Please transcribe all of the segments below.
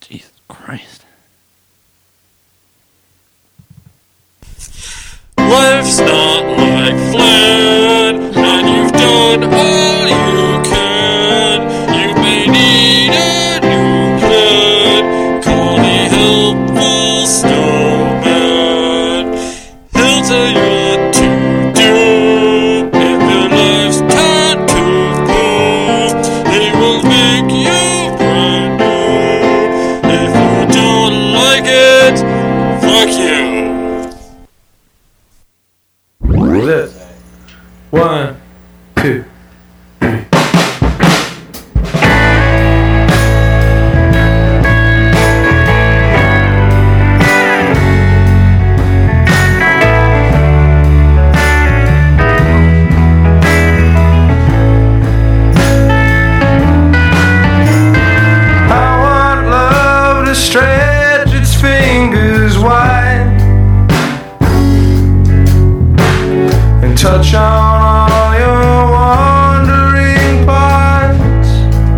Jesus Christ. Life's not like Flynn, and you've done all you can. You may need a new plan. Call the helpful snowman. He'll tell you what to do. If your life's time to go, he will make you brand new. If you don't like it, fuck you. Look. 1, 2, 3. I want love to stretch its fingers wide and touch on all your wandering parts.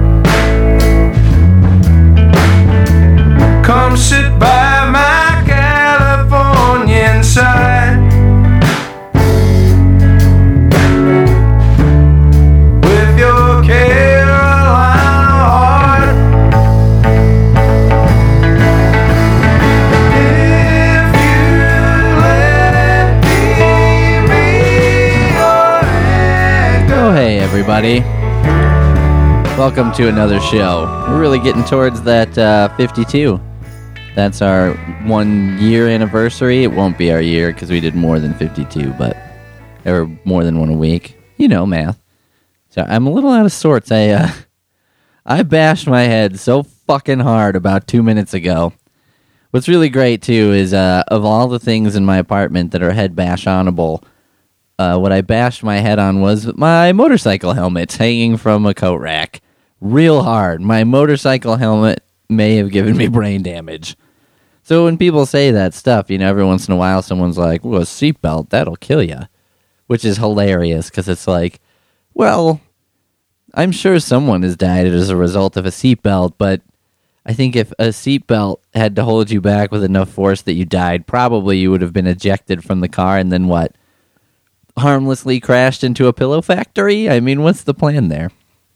Come sit by my Californian side with your Carolina heart. If you let me be your anchor. Oh, hey, everybody. Welcome to another show. We're really getting towards that 52. That's our 1 year anniversary. It won't be our year because we did more than 52, but or more than one a week. You know, math. So I'm a little out of sorts. I bashed my head so fucking hard about 2 minutes ago. What's really great, too, is of all the things in my apartment that are head bash-onable, what I bashed my head on was my motorcycle helmet hanging from a coat rack. Real hard. My motorcycle helmet may have given me brain damage. So when people say that stuff, you know, every once in a while someone's like, well, a seatbelt, that'll kill you. Which is hilarious, because it's like, well, I'm sure someone has died as a result of a seatbelt, but I think if a seatbelt had to hold you back with enough force that you died, probably you would have been ejected from the car and then what? Harmlessly crashed into a pillow factory? I mean, what's the plan there?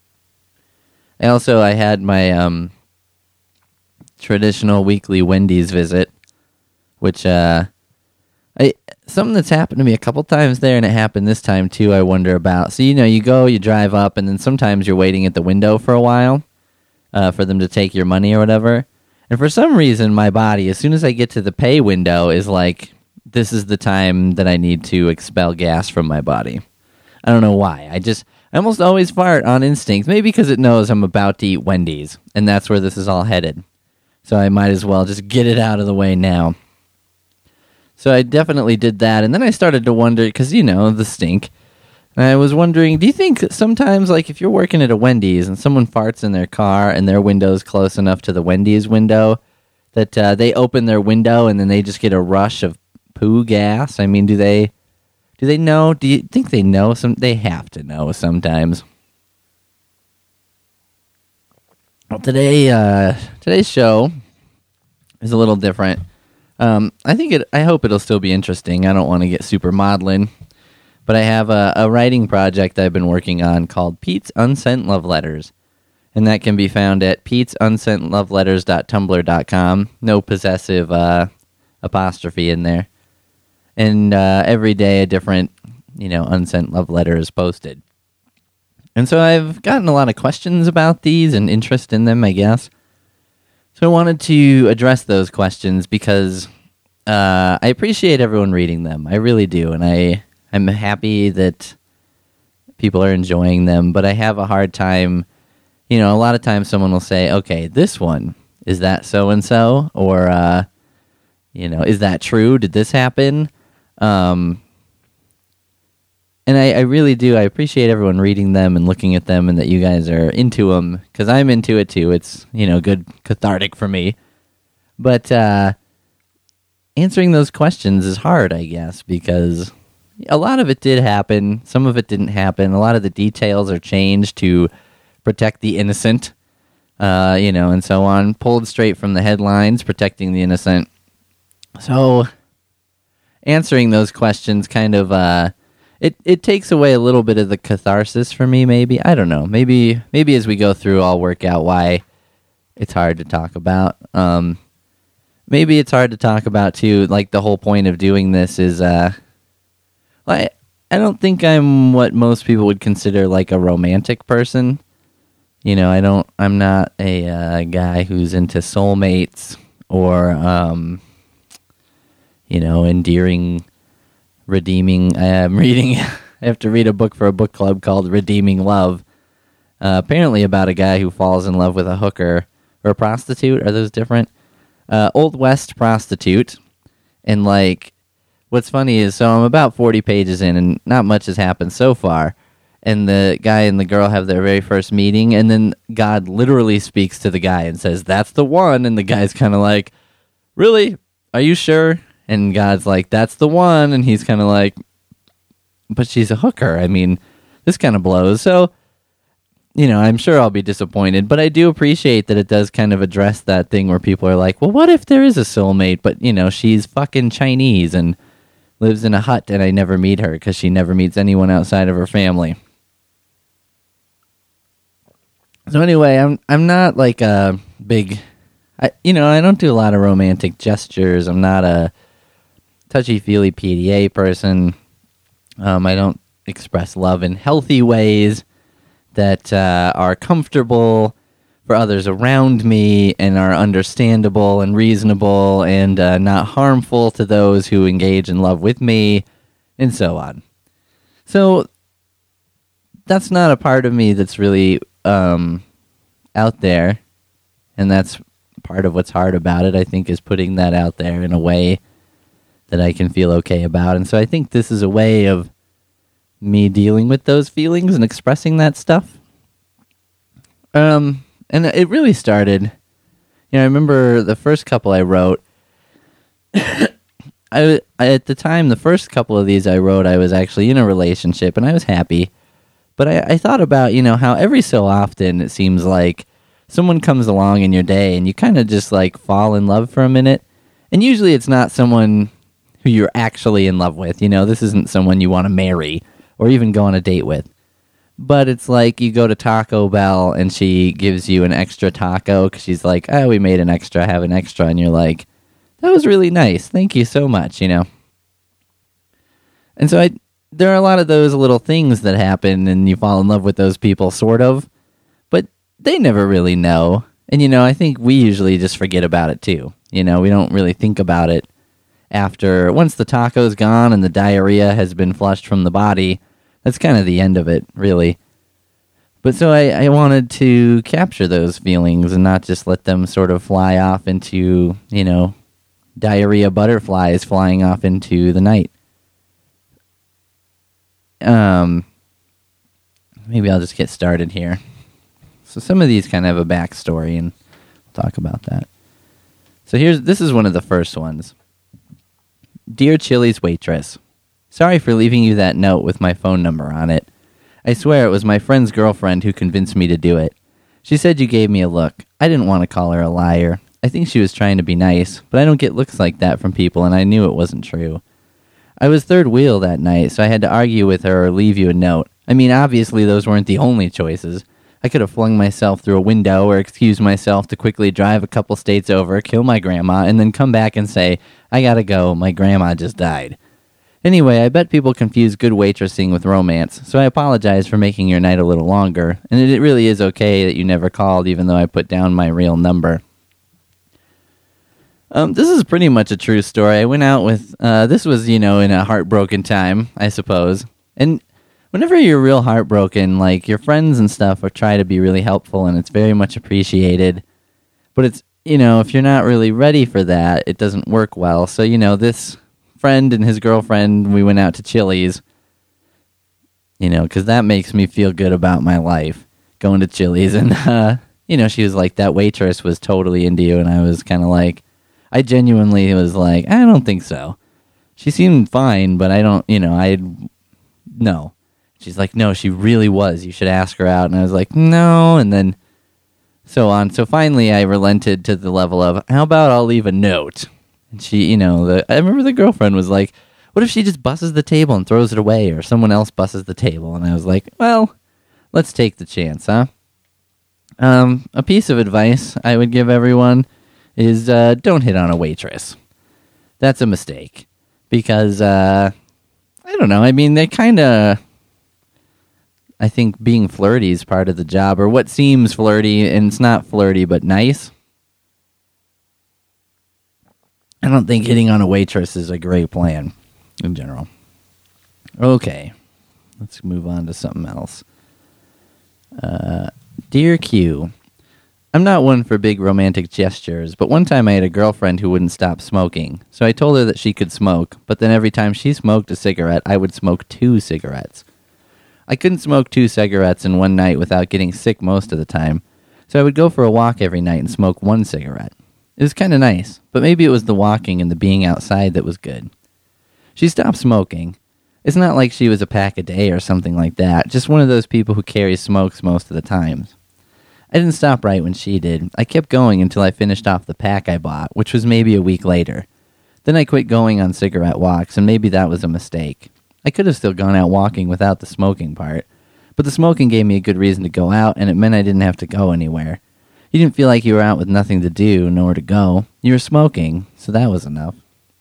I had my traditional weekly Wendy's visit, which something that's happened to me a couple times there, and it happened this time too, I wonder about. So, you know, you drive up, and then sometimes you're waiting at the window for a while for them to take your money or whatever. And for some reason, my body, as soon as I get to the pay window, is like, this is the time that I need to expel gas from my body. I don't know why. I almost always fart on instinct, maybe because it knows I'm about to eat Wendy's, and that's where this is all headed. So I might as well just get it out of the way now. So I definitely did that, and then I started to wonder, because, you know, the stink. And I was wondering, do you think sometimes, like, if you're working at a Wendy's and someone farts in their car and their window's close enough to the Wendy's window, that they open their window and then they just get a rush of poo gas? I mean, do they know? Do you think they know? They have to know sometimes. Well, today's show is a little different. I hope it'll still be interesting. I don't want to get super maudlin, but I have a writing project I've been working on called Pete's Unsent Love Letters, and that can be found at petesUnsentLoveLetters.tumblr.com. No possessive apostrophe in there. And every day a different, unsent love letter is posted. And so I've gotten a lot of questions about these and interest in them, I guess. So I wanted to address those questions because I appreciate everyone reading them. I really do. And I'm happy that people are enjoying them. But I have a hard time, a lot of times someone will say, okay, this one, is that so-and-so? Or, is that true? Did this happen? And I really do. I appreciate everyone reading them and looking at them and that you guys are into them, because I'm into it too. It's, good cathartic for me. But answering those questions is hard, I guess, because a lot of it did happen. Some of it didn't happen. A lot of the details are changed to protect the innocent. and so on, pulled straight from the headlines, protecting the innocent. So answering those questions kind of, it takes away a little bit of the catharsis for me, maybe. I don't know. Maybe as we go through, I'll work out why it's hard to talk about. Maybe it's hard to talk about, too. Like, the whole point of doing this is, I don't think I'm what most people would consider, like, a romantic person. I'm not a guy who's into soulmates or, endearing, redeeming. I'm reading, I have to read a book for a book club called Redeeming Love. Apparently about a guy who falls in love with a hooker or a prostitute. Are those different? Old West prostitute. And, like, what's funny is, so I'm about 40 pages in and not much has happened so far. And the guy and the girl have their very first meeting, and then God literally speaks to the guy and says, "That's the one." And the guy's kind of like, "Really? Are you sure?" And God's like, "That's the one." And he's kind of like, "But she's a hooker. I mean, this kind of blows." So, I'm sure I'll be disappointed, but I do appreciate that it does kind of address that thing where people are like, well, what if there is a soulmate, but, she's fucking Chinese and lives in a hut and I never meet her because she never meets anyone outside of her family. So anyway, I'm not like a big, I don't do a lot of romantic gestures. I'm not a touchy-feely PDA person. I don't express love in healthy ways that are comfortable for others around me and are understandable and reasonable and not harmful to those who engage in love with me, and so on. So that's not a part of me that's really out there, and that's part of what's hard about it, I think, is putting that out there in a way that I can feel okay about. And so I think this is a way of me dealing with those feelings and expressing that stuff. And it really started, I remember the first couple I wrote, I at the time, the first couple of these I wrote, I was actually in a relationship, and I was happy. But I thought about, how every so often it seems like someone comes along in your day and you kind of just like fall in love for a minute. And usually it's not someone who you're actually in love with. This isn't someone you want to marry or even go on a date with. But it's like you go to Taco Bell and she gives you an extra taco because she's like, "Oh, we made an extra, have an extra." And you're like, "That was really nice. Thank you so much," And so there are a lot of those little things that happen and you fall in love with those people, sort of, but they never really know. And, I think we usually just forget about it too. We don't really think about it after, once the taco's gone and the diarrhea has been flushed from the body, that's kind of the end of it, really. But so I wanted to capture those feelings and not just let them sort of fly off into, diarrhea butterflies flying off into the night. Maybe I'll just get started here. So some of these kind of have a backstory, and we'll talk about that. So this is one of the first ones. Dear Chili's waitress, sorry for leaving you that note with my phone number on it. I swear it was my friend's girlfriend who convinced me to do it. She said you gave me a look. I didn't want to call her a liar. I think she was trying to be nice, but I don't get looks like that from people, and I knew it wasn't true. I was third wheel that night, so I had to argue with her or leave you a note. I mean, obviously those weren't the only choices. I could have flung myself through a window or excused myself to quickly drive a couple states over, kill my grandma, and then come back and say, "I gotta go, my grandma just died." Anyway, I bet people confuse good waitressing with romance, so I apologize for making your night a little longer, and it really is okay that you never called even though I put down my real number. This is pretty much a true story. I went out with, this was, in a heartbroken time, I suppose. And whenever you're real heartbroken, like, your friends and stuff will try to be really helpful, and it's very much appreciated. But it's, if you're not really ready for that, it doesn't work well. So, this friend and his girlfriend, we went out to Chili's, because that makes me feel good about my life, going to Chili's. And, she was like, that waitress was totally into you, and I was kind of like, I genuinely was like, I don't think so. She seemed fine, but I don't, no. She's like, no, she really was. You should ask her out. And I was like, no. And then so on. So finally, I relented to the level of, how about I'll leave a note? And she, I remember the girlfriend was like, what if she just busses the table and throws it away, or someone else busses the table? And I was like, well, let's take the chance, huh? A piece of advice I would give everyone is don't hit on a waitress. That's a mistake. Because, I don't know, I mean, they kind of, I think being flirty is part of the job, or what seems flirty, and it's not flirty, but nice. I don't think hitting on a waitress is a great plan, in general. Okay, let's move on to something else. Dear Q, I'm not one for big romantic gestures, but one time I had a girlfriend who wouldn't stop smoking, so I told her that she could smoke, but then every time she smoked a cigarette, I would smoke 2 cigarettes. I couldn't smoke 2 cigarettes in one night without getting sick most of the time, so I would go for a walk every night and smoke 1 cigarette. It was kind of nice, but maybe it was the walking and the being outside that was good. She stopped smoking. It's not like she was a pack a day or something like that, just one of those people who carries smokes most of the times. I didn't stop right when she did. I kept going until I finished off the pack I bought, which was maybe a week later. Then I quit going on cigarette walks, and maybe that was a mistake. I could have still gone out walking without the smoking part, but the smoking gave me a good reason to go out, and it meant I didn't have to go anywhere. You didn't feel like you were out with nothing to do, nowhere to go. You were smoking, so that was enough.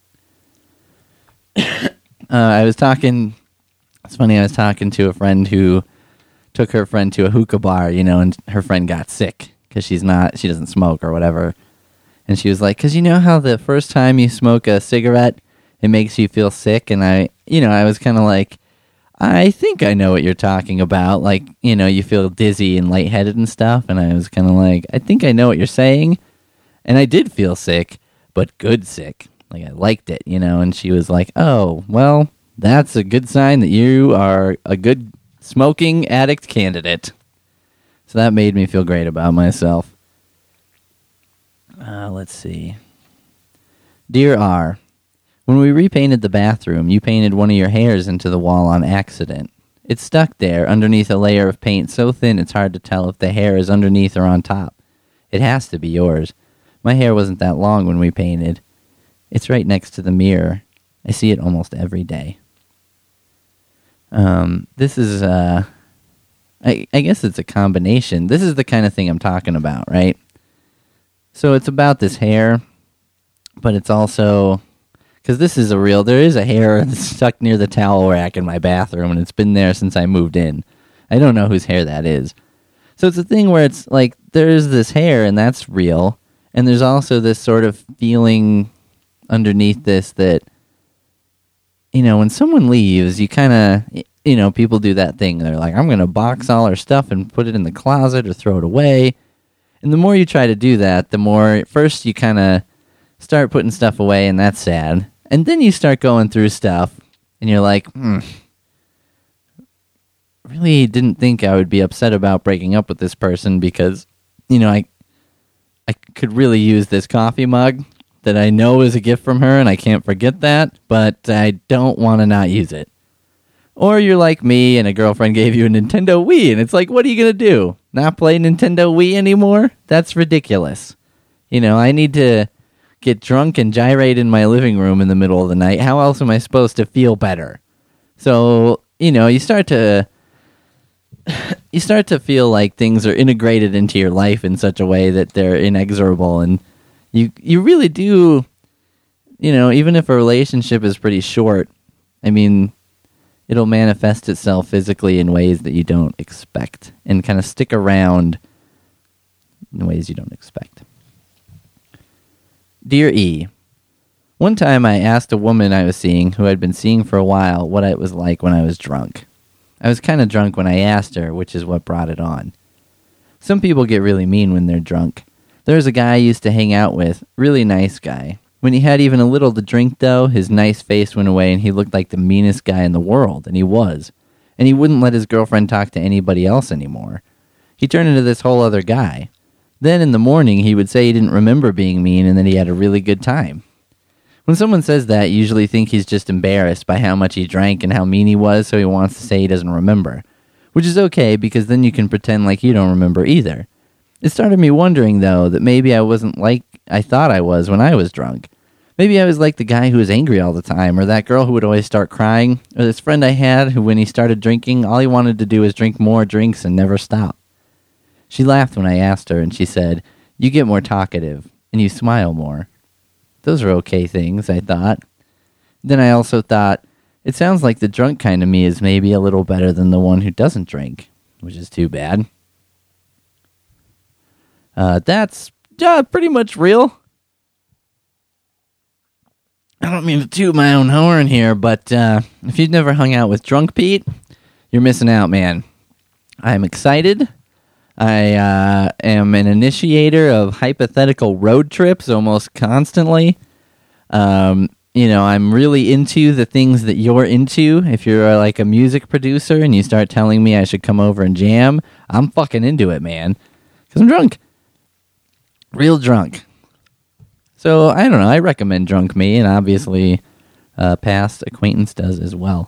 It's funny, I was talking to a friend who took her friend to a hookah bar, and her friend got sick because she doesn't smoke or whatever. And she was like, because you know how the first time you smoke a cigarette, it makes you feel sick? And I was kind of like, I think I know what you're talking about. Like, you feel dizzy and lightheaded and stuff. And I was kind of like, I think I know what you're saying. And I did feel sick, but good sick. Like, I liked it, And she was like, oh, well, that's a good sign that you are a good smoking addict candidate. So that made me feel great about myself. Let's see. Dear R, when we repainted the bathroom, you painted one of your hairs into the wall on accident. It's stuck there underneath a layer of paint so thin it's hard to tell if the hair is underneath or on top. It has to be yours. My hair wasn't that long when we painted. It's right next to the mirror. I see it almost every day. This is, I guess it's a combination. This is the kind of thing I'm talking about, right? So it's about this hair, but it's also, because there is a hair that's stuck near the towel rack in my bathroom, and it's been there since I moved in. I don't know whose hair that is. So it's a thing where it's like, there's this hair, and that's real, and there's also this sort of feeling underneath this that, when someone leaves, you kind of, people do that thing. They're like, I'm going to box all our stuff and put it in the closet or throw it away. And the more you try to do that, the more, first you kind of start putting stuff away, and that's sad. And then you start going through stuff, and you're like, really didn't think I would be upset about breaking up with this person because, I could really use this coffee mug that I know is a gift from her, and I can't forget that, but I don't want to not use it. Or you're like me, and a girlfriend gave you a Nintendo Wii, and it's like, what are you going to do? Not play Nintendo Wii anymore? That's ridiculous. I need to get drunk and gyrate in my living room in the middle of the night. How else am I supposed to feel better? So, you start to feel like things are integrated into your life in such a way that they're inexorable, and you really do, even if a relationship is pretty short, I mean, it'll manifest itself physically in ways that you don't expect and kind of stick around in ways you don't expect. Dear E, one time I asked a woman I was seeing, who I'd been seeing for a while, what it was like when I was drunk. I was kind of drunk when I asked her, which is what brought it on. Some people get really mean when they're drunk. There was a guy I used to hang out with, really nice guy. When he had even a little to drink, though, his nice face went away and he looked like the meanest guy in the world, and he was. And he wouldn't let his girlfriend talk to anybody else anymore. He turned into this whole other guy. Then in the morning, he would say he didn't remember being mean and that he had a really good time. When someone says that, you usually think he's just embarrassed by how much he drank and how mean he was, so he wants to say he doesn't remember. Which is okay, because then you can pretend like you don't remember either. It started me wondering, though, that maybe I wasn't like I thought I was when I was drunk. Maybe I was like the guy who was angry all the time, or that girl who would always start crying, or this friend I had who, when he started drinking, all he wanted to do was drink more drinks and never stop. She laughed when I asked her, and she said, "You get more talkative, and you smile more." Those are okay things, I thought. Then I also thought, it sounds like the drunk kind of me is maybe a little better than the one who doesn't drink, which is too bad. That's pretty much real. I don't mean to toot my own horn here, but if you've never hung out with Drunk Pete, you're missing out, man. I'm excited. I am an initiator of hypothetical road trips almost constantly. I'm really into the things that you're into. If you're like a music producer and you start telling me I should come over and jam, I'm fucking into it, man. Because I'm drunk. Real drunk. So, I don't know. I recommend Drunk Me, and obviously past acquaintance does as well.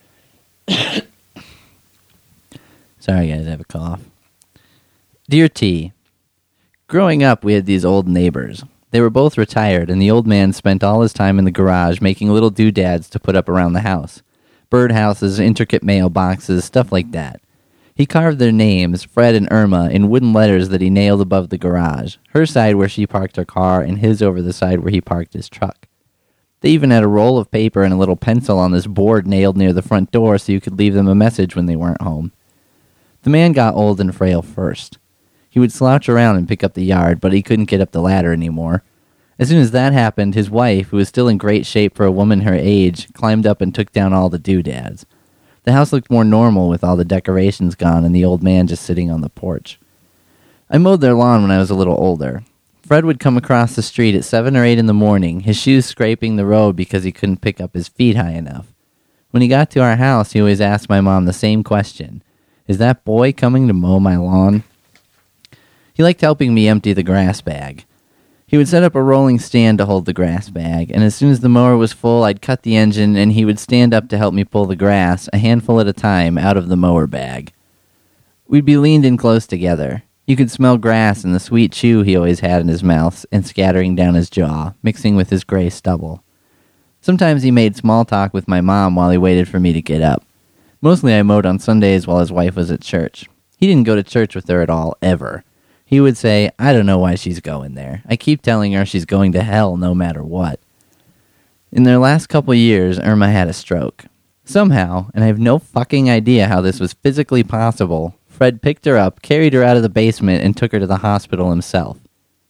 Sorry, guys, I have a cough. Dear T, growing up, we had these old neighbors. They were both retired, and the old man spent all his time in the garage making little doodads to put up around the house. Birdhouses, intricate mailboxes, stuff like that. He carved their names, Fred and Irma, in wooden letters that he nailed above the garage, her side where she parked her car, and his over the side where he parked his truck. They even had a roll of paper and a little pencil on this board nailed near the front door so you could leave them a message when they weren't home. The man got old and frail first. He would slouch around and pick up the yard, but he couldn't get up the ladder anymore. As soon as that happened, his wife, who was still in great shape for a woman her age, climbed up and took down all the doodads. The house looked more normal with all the decorations gone and the old man just sitting on the porch. I mowed their lawn when I was a little older. Fred would come across the street at 7 or 8 in the morning, his shoes scraping the road because he couldn't pick up his feet high enough. When he got to our house, he always asked my mom the same question. "Is that boy coming to mow my lawn?" He liked helping me empty the grass bag. He would set up a rolling stand to hold the grass bag, and as soon as the mower was full, I'd cut the engine, and he would stand up to help me pull the grass, a handful at a time, out of the mower bag. We'd be leaned in close together. You could smell grass and the sweet chew he always had in his mouth and scattering down his jaw, mixing with his gray stubble. Sometimes he made small talk with my mom while he waited for me to get up. Mostly I mowed on Sundays while his wife was at church. He didn't go to church with her at all, ever. He would say, "I don't know why she's going there. I keep telling her she's going to hell no matter what." In their last couple years, Irma had a stroke. Somehow, and I have no fucking idea how this was physically possible, Fred picked her up, carried her out of the basement, and took her to the hospital himself.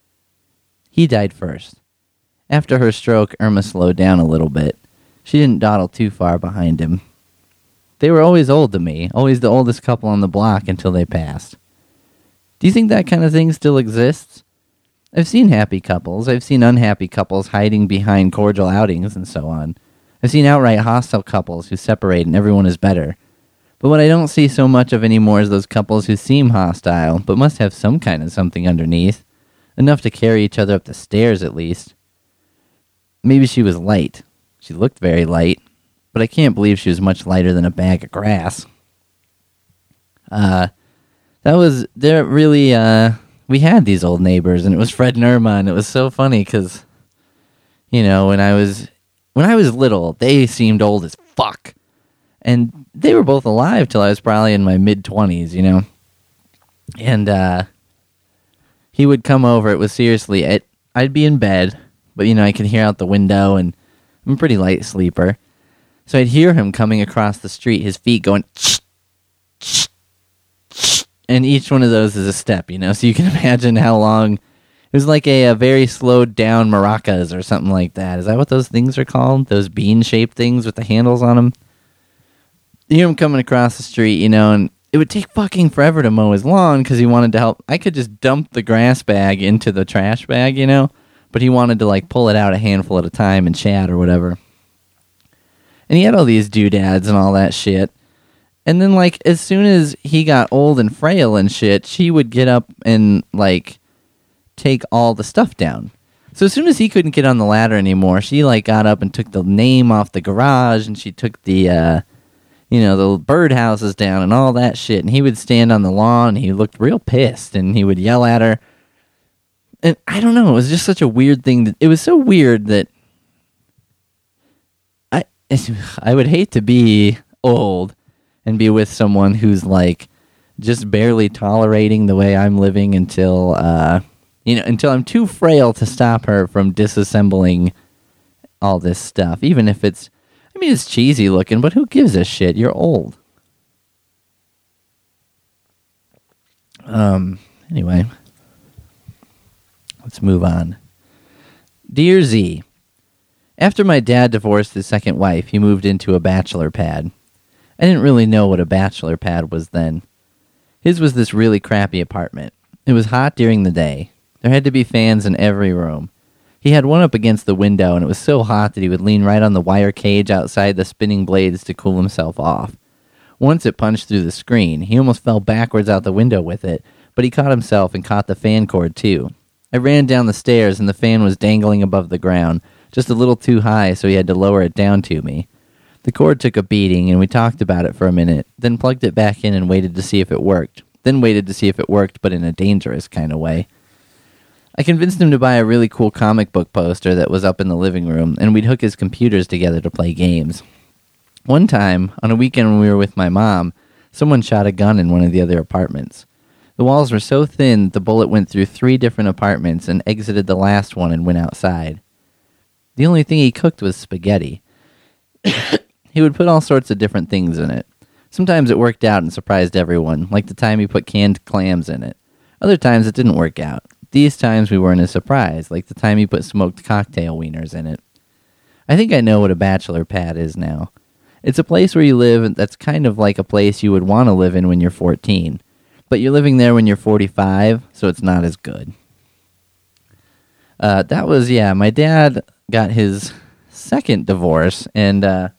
He died first. After her stroke, Irma slowed down a little bit. She didn't dawdle too far behind him. They were always old to me, always the oldest couple on the block until they passed. Do you think that kind of thing still exists? I've seen happy couples. I've seen unhappy couples hiding behind cordial outings and so on. I've seen outright hostile couples who separate and everyone is better. But what I don't see so much of anymore is those couples who seem hostile, but must have some kind of something underneath. Enough to carry each other up the stairs, at least. Maybe she was light. She looked very light. But I can't believe she was much lighter than a bag of grass. We had these old neighbors, and it was Fred and Irma, and it was so funny because, when I was little, they seemed old as fuck. And they were both alive till I was probably in my mid-20s, And he would come over. It was seriously, I'd be in bed, but, I could hear out the window, and I'm a pretty light sleeper. So I'd hear him coming across the street, his feet going, and each one of those is a step, so you can imagine how long. It was like a very slowed down maracas or something like that. Is that what those things are called? Those bean-shaped things with the handles on them? You hear him coming across the street, and it would take fucking forever to mow his lawn because he wanted to help. I could just dump the grass bag into the trash bag, but he wanted to, pull it out a handful at a time and chat or whatever. And he had all these doodads and all that shit. And then, as soon as he got old and frail and shit, she would get up and, take all the stuff down. So as soon as he couldn't get on the ladder anymore, she, got up and took the name off the garage, and she took the, the birdhouse is down and all that shit. And he would stand on the lawn and he looked real pissed and he would yell at her. And I don't know, it was just such a weird thing. It was so weird that I would hate to be old and be with someone who's like just barely tolerating the way I'm living until until I'm too frail to stop her from disassembling all this stuff. Even if it's cheesy looking, but who gives a shit? You're old. Anyway, let's move on. Dear Z, after my dad divorced his second wife, he moved into a bachelor pad. I didn't really know what a bachelor pad was then. His was this really crappy apartment. It was hot during the day. There had to be fans in every room. He had one up against the window, and it was so hot that he would lean right on the wire cage outside the spinning blades to cool himself off. Once it punched through the screen. He almost fell backwards out the window with it, but he caught himself and caught the fan cord too. I ran down the stairs, and the fan was dangling above the ground, just a little too high, so he had to lower it down to me. The cord took a beating, and we talked about it for a minute, then plugged it back in and waited to see if it worked. Then waited to see if it worked, but in a dangerous kind of way. I convinced him to buy a really cool comic book poster that was up in the living room, and we'd hook his computers together to play games. One time, on a weekend when we were with my mom, someone shot a gun in one of the other apartments. The walls were so thin that the bullet went through 3 different apartments and exited the last one and went outside. The only thing he cooked was spaghetti. He would put all sorts of different things in it. Sometimes it worked out and surprised everyone, like the time he put canned clams in it. Other times it didn't work out. These times we weren't as surprised, like the time he put smoked cocktail wieners in it. I think I know what a bachelor pad is now. It's a place where you live that's kind of like a place you would want to live in when you're 14. But you're living there when you're 45, so it's not as good. That was, my dad got his second divorce, and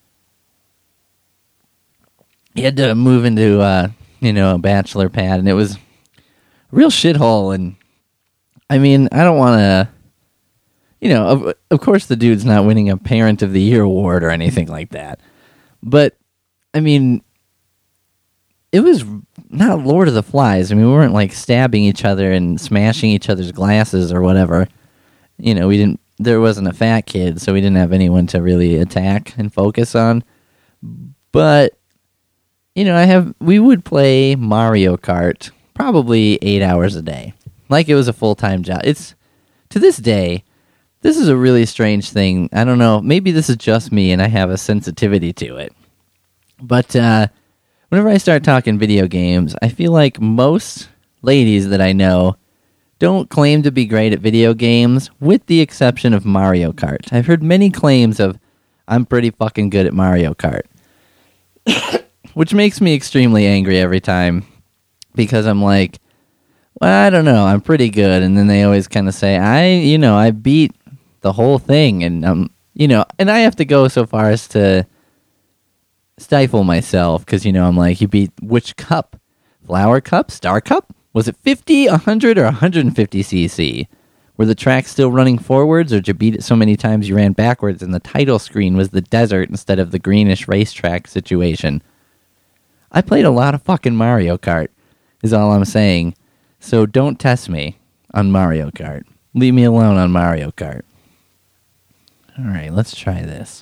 he had to move into, a bachelor pad, and it was a real shithole. And I mean, I don't want to, of course the dude's not winning a Parent of the Year award or anything like that. But, I mean, it was not Lord of the Flies. I mean, we weren't like stabbing each other and smashing each other's glasses or whatever. There wasn't a fat kid, so we didn't have anyone to really attack and focus on. But, we would play Mario Kart probably 8 hours a day. Like it was a full-time job. To this day, this is a really strange thing. I don't know, maybe this is just me and I have a sensitivity to it. But, whenever I start talking video games, I feel like most ladies that I know don't claim to be great at video games, with the exception of Mario Kart. I've heard many claims of, I'm pretty fucking good at Mario Kart. Which makes me extremely angry every time, because I'm like, well, I don't know, I'm pretty good. And then they always kind of say, I beat the whole thing. And, and I have to go so far as to stifle myself, because, I'm like, you beat which cup? Flower cup? Star cup? Was it 50, 100, or 150 cc? Were the tracks still running forwards, or did you beat it so many times you ran backwards and the title screen was the desert instead of the greenish racetrack situation? I played a lot of fucking Mario Kart, is all I'm saying. So don't test me on Mario Kart. Leave me alone on Mario Kart. Alright, let's try this.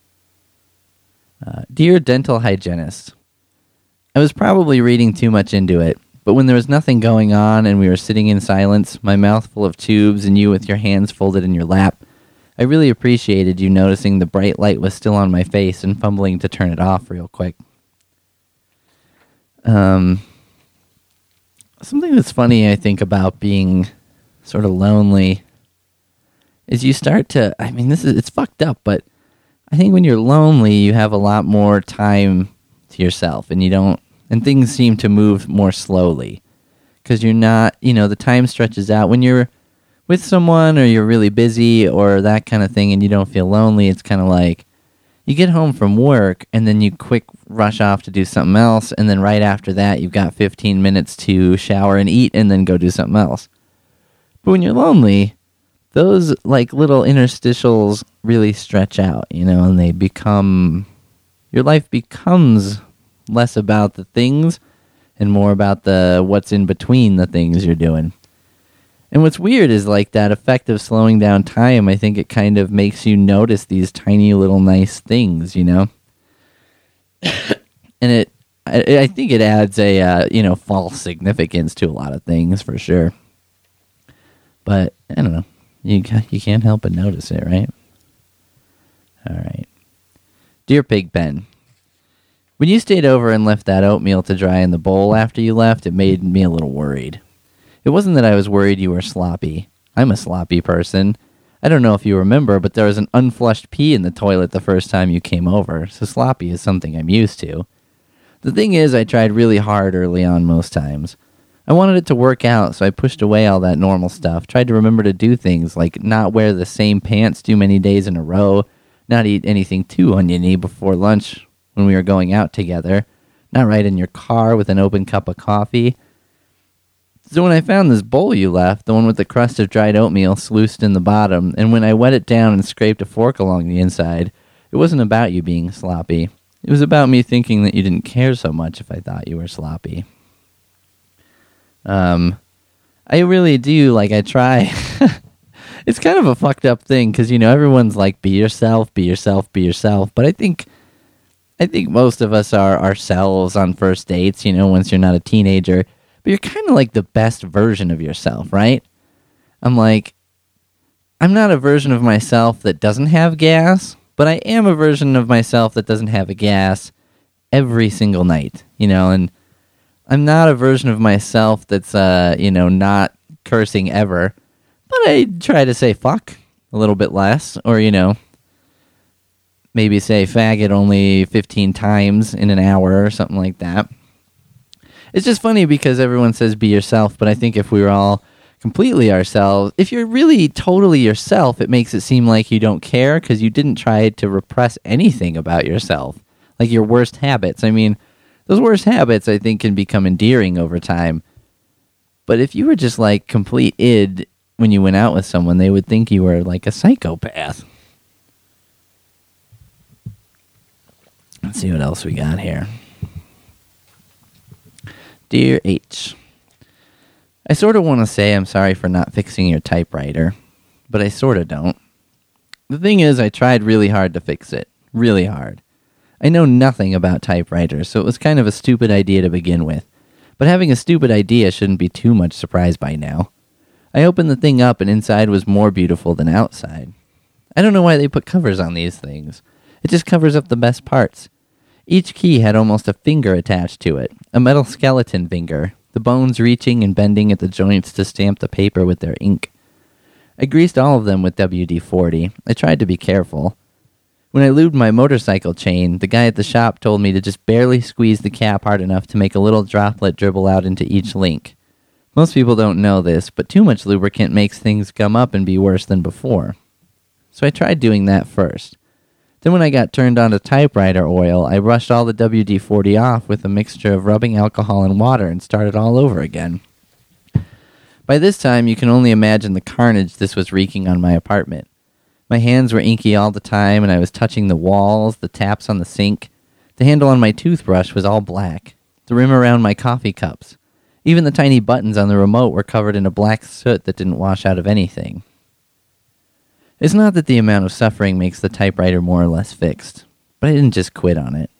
Dear Dental Hygienist, I was probably reading too much into it, but when there was nothing going on and we were sitting in silence, my mouth full of tubes and you with your hands folded in your lap, I really appreciated you noticing the bright light was still on my face and fumbling to turn it off real quick. Something that's funny, I think, about being sort of lonely is you start to, it's fucked up, but I think when you're lonely, you have a lot more time to yourself, and things seem to move more slowly, because you're not, the time stretches out. When you're with someone, or you're really busy, or that kind of thing, and you don't feel lonely, it's kind of like, you get home from work, and then you quick rush off to do something else, and then right after that, you've got 15 minutes to shower and eat, and then go do something else. But when you're lonely, those, like, little interstitials really stretch out, and they become, your life becomes Less about the things and more about the what's in between the things you're doing. And what's weird is like that effect of slowing down time. I think it kind of makes you notice these tiny little nice things, you know? And I think it adds a, false significance to a lot of things for sure. But I don't know. You can't help but notice it, right? All right. Dear Pigpen, when you stayed over and left that oatmeal to dry in the bowl after you left, it made me a little worried. It wasn't that I was worried you were sloppy. I'm a sloppy person. I don't know if you remember, but there was an unflushed pee in the toilet the first time you came over, so sloppy is something I'm used to. The thing is, I tried really hard early on most times. I wanted it to work out, so I pushed away all that normal stuff, tried to remember to do things like not wear the same pants too many days in a row, not eat anything too oniony before lunch when we were going out together, not ride in your car with an open cup of coffee. So when I found this bowl you left, the one with the crust of dried oatmeal sluiced in the bottom, and when I wet it down and scraped a fork along the inside, it wasn't about you being sloppy. It was about me thinking that you didn't care so much if I thought you were sloppy. I really do, I try. It's kind of a fucked up thing, because, everyone's like, be yourself, be yourself, be yourself. But I think most of us are ourselves on first dates, once you're not a teenager. But you're kind of like the best version of yourself, right? I'm not a version of myself that doesn't have gas, but I am a version of myself that doesn't have a gas every single night, and I'm not a version of myself that's, not cursing ever, but I try to say fuck a little bit less, or, maybe say faggot only 15 times in an hour or something like that. It's just funny because everyone says be yourself, but I think if we were all completely ourselves, if you're really totally yourself, it makes it seem like you don't care because you didn't try to repress anything about yourself, like your worst habits. I mean, those worst habits, I think, can become endearing over time. But if you were just like complete id when you went out with someone, they would think you were like a psychopath. Let's see what else we got here. Dear H, I sort of want to say I'm sorry for not fixing your typewriter, but I sort of don't. The thing is, I tried really hard to fix it. Really hard. I know nothing about typewriters, so it was kind of a stupid idea to begin with. But having a stupid idea shouldn't be too much surprise by now. I opened the thing up and inside was more beautiful than outside. I don't know why they put covers on these things. It just covers up the best parts. Each key had almost a finger attached to it, a metal skeleton finger, the bones reaching and bending at the joints to stamp the paper with their ink. I greased all of them with WD-40. I tried to be careful. When I lubed my motorcycle chain, the guy at the shop told me to just barely squeeze the cap hard enough to make a little droplet dribble out into each link. Most people don't know this, but too much lubricant makes things gum up and be worse than before. So I tried doing that first. Then when I got turned on to typewriter oil, I brushed all the WD-40 off with a mixture of rubbing alcohol and water and started all over again. By this time, you can only imagine the carnage this was wreaking on my apartment. My hands were inky all the time, and I was touching the walls, the taps on the sink. The handle on my toothbrush was all black. The rim around my coffee cups. Even the tiny buttons on the remote were covered in a black soot that didn't wash out of anything. It's not that the amount of suffering makes the typewriter more or less fixed, but I didn't just quit on it.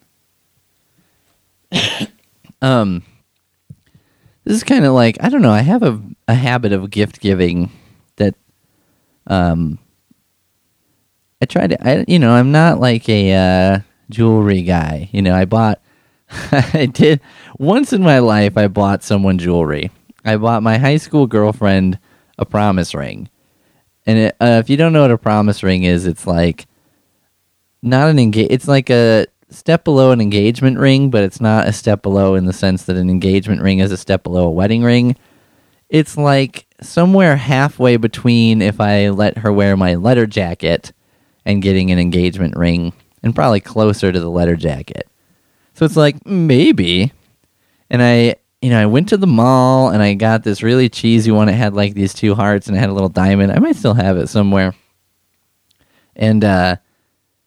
This is kind of like, I don't know, I have a habit of gift giving that I try to, I'm not like a jewelry guy. I did, once in my life I bought someone jewelry. I bought my high school girlfriend a promise ring. And if you don't know what a promise ring is, it's like not it's like a step below an engagement ring, but it's not a step below in the sense that an engagement ring is a step below a wedding ring. It's like somewhere halfway between if I let her wear my letter jacket and getting an engagement ring, and probably closer to the letter jacket. So it's like, maybe. And I went to the mall and I got this really cheesy one. It had like these two hearts and it had a little diamond. I might still have it somewhere. And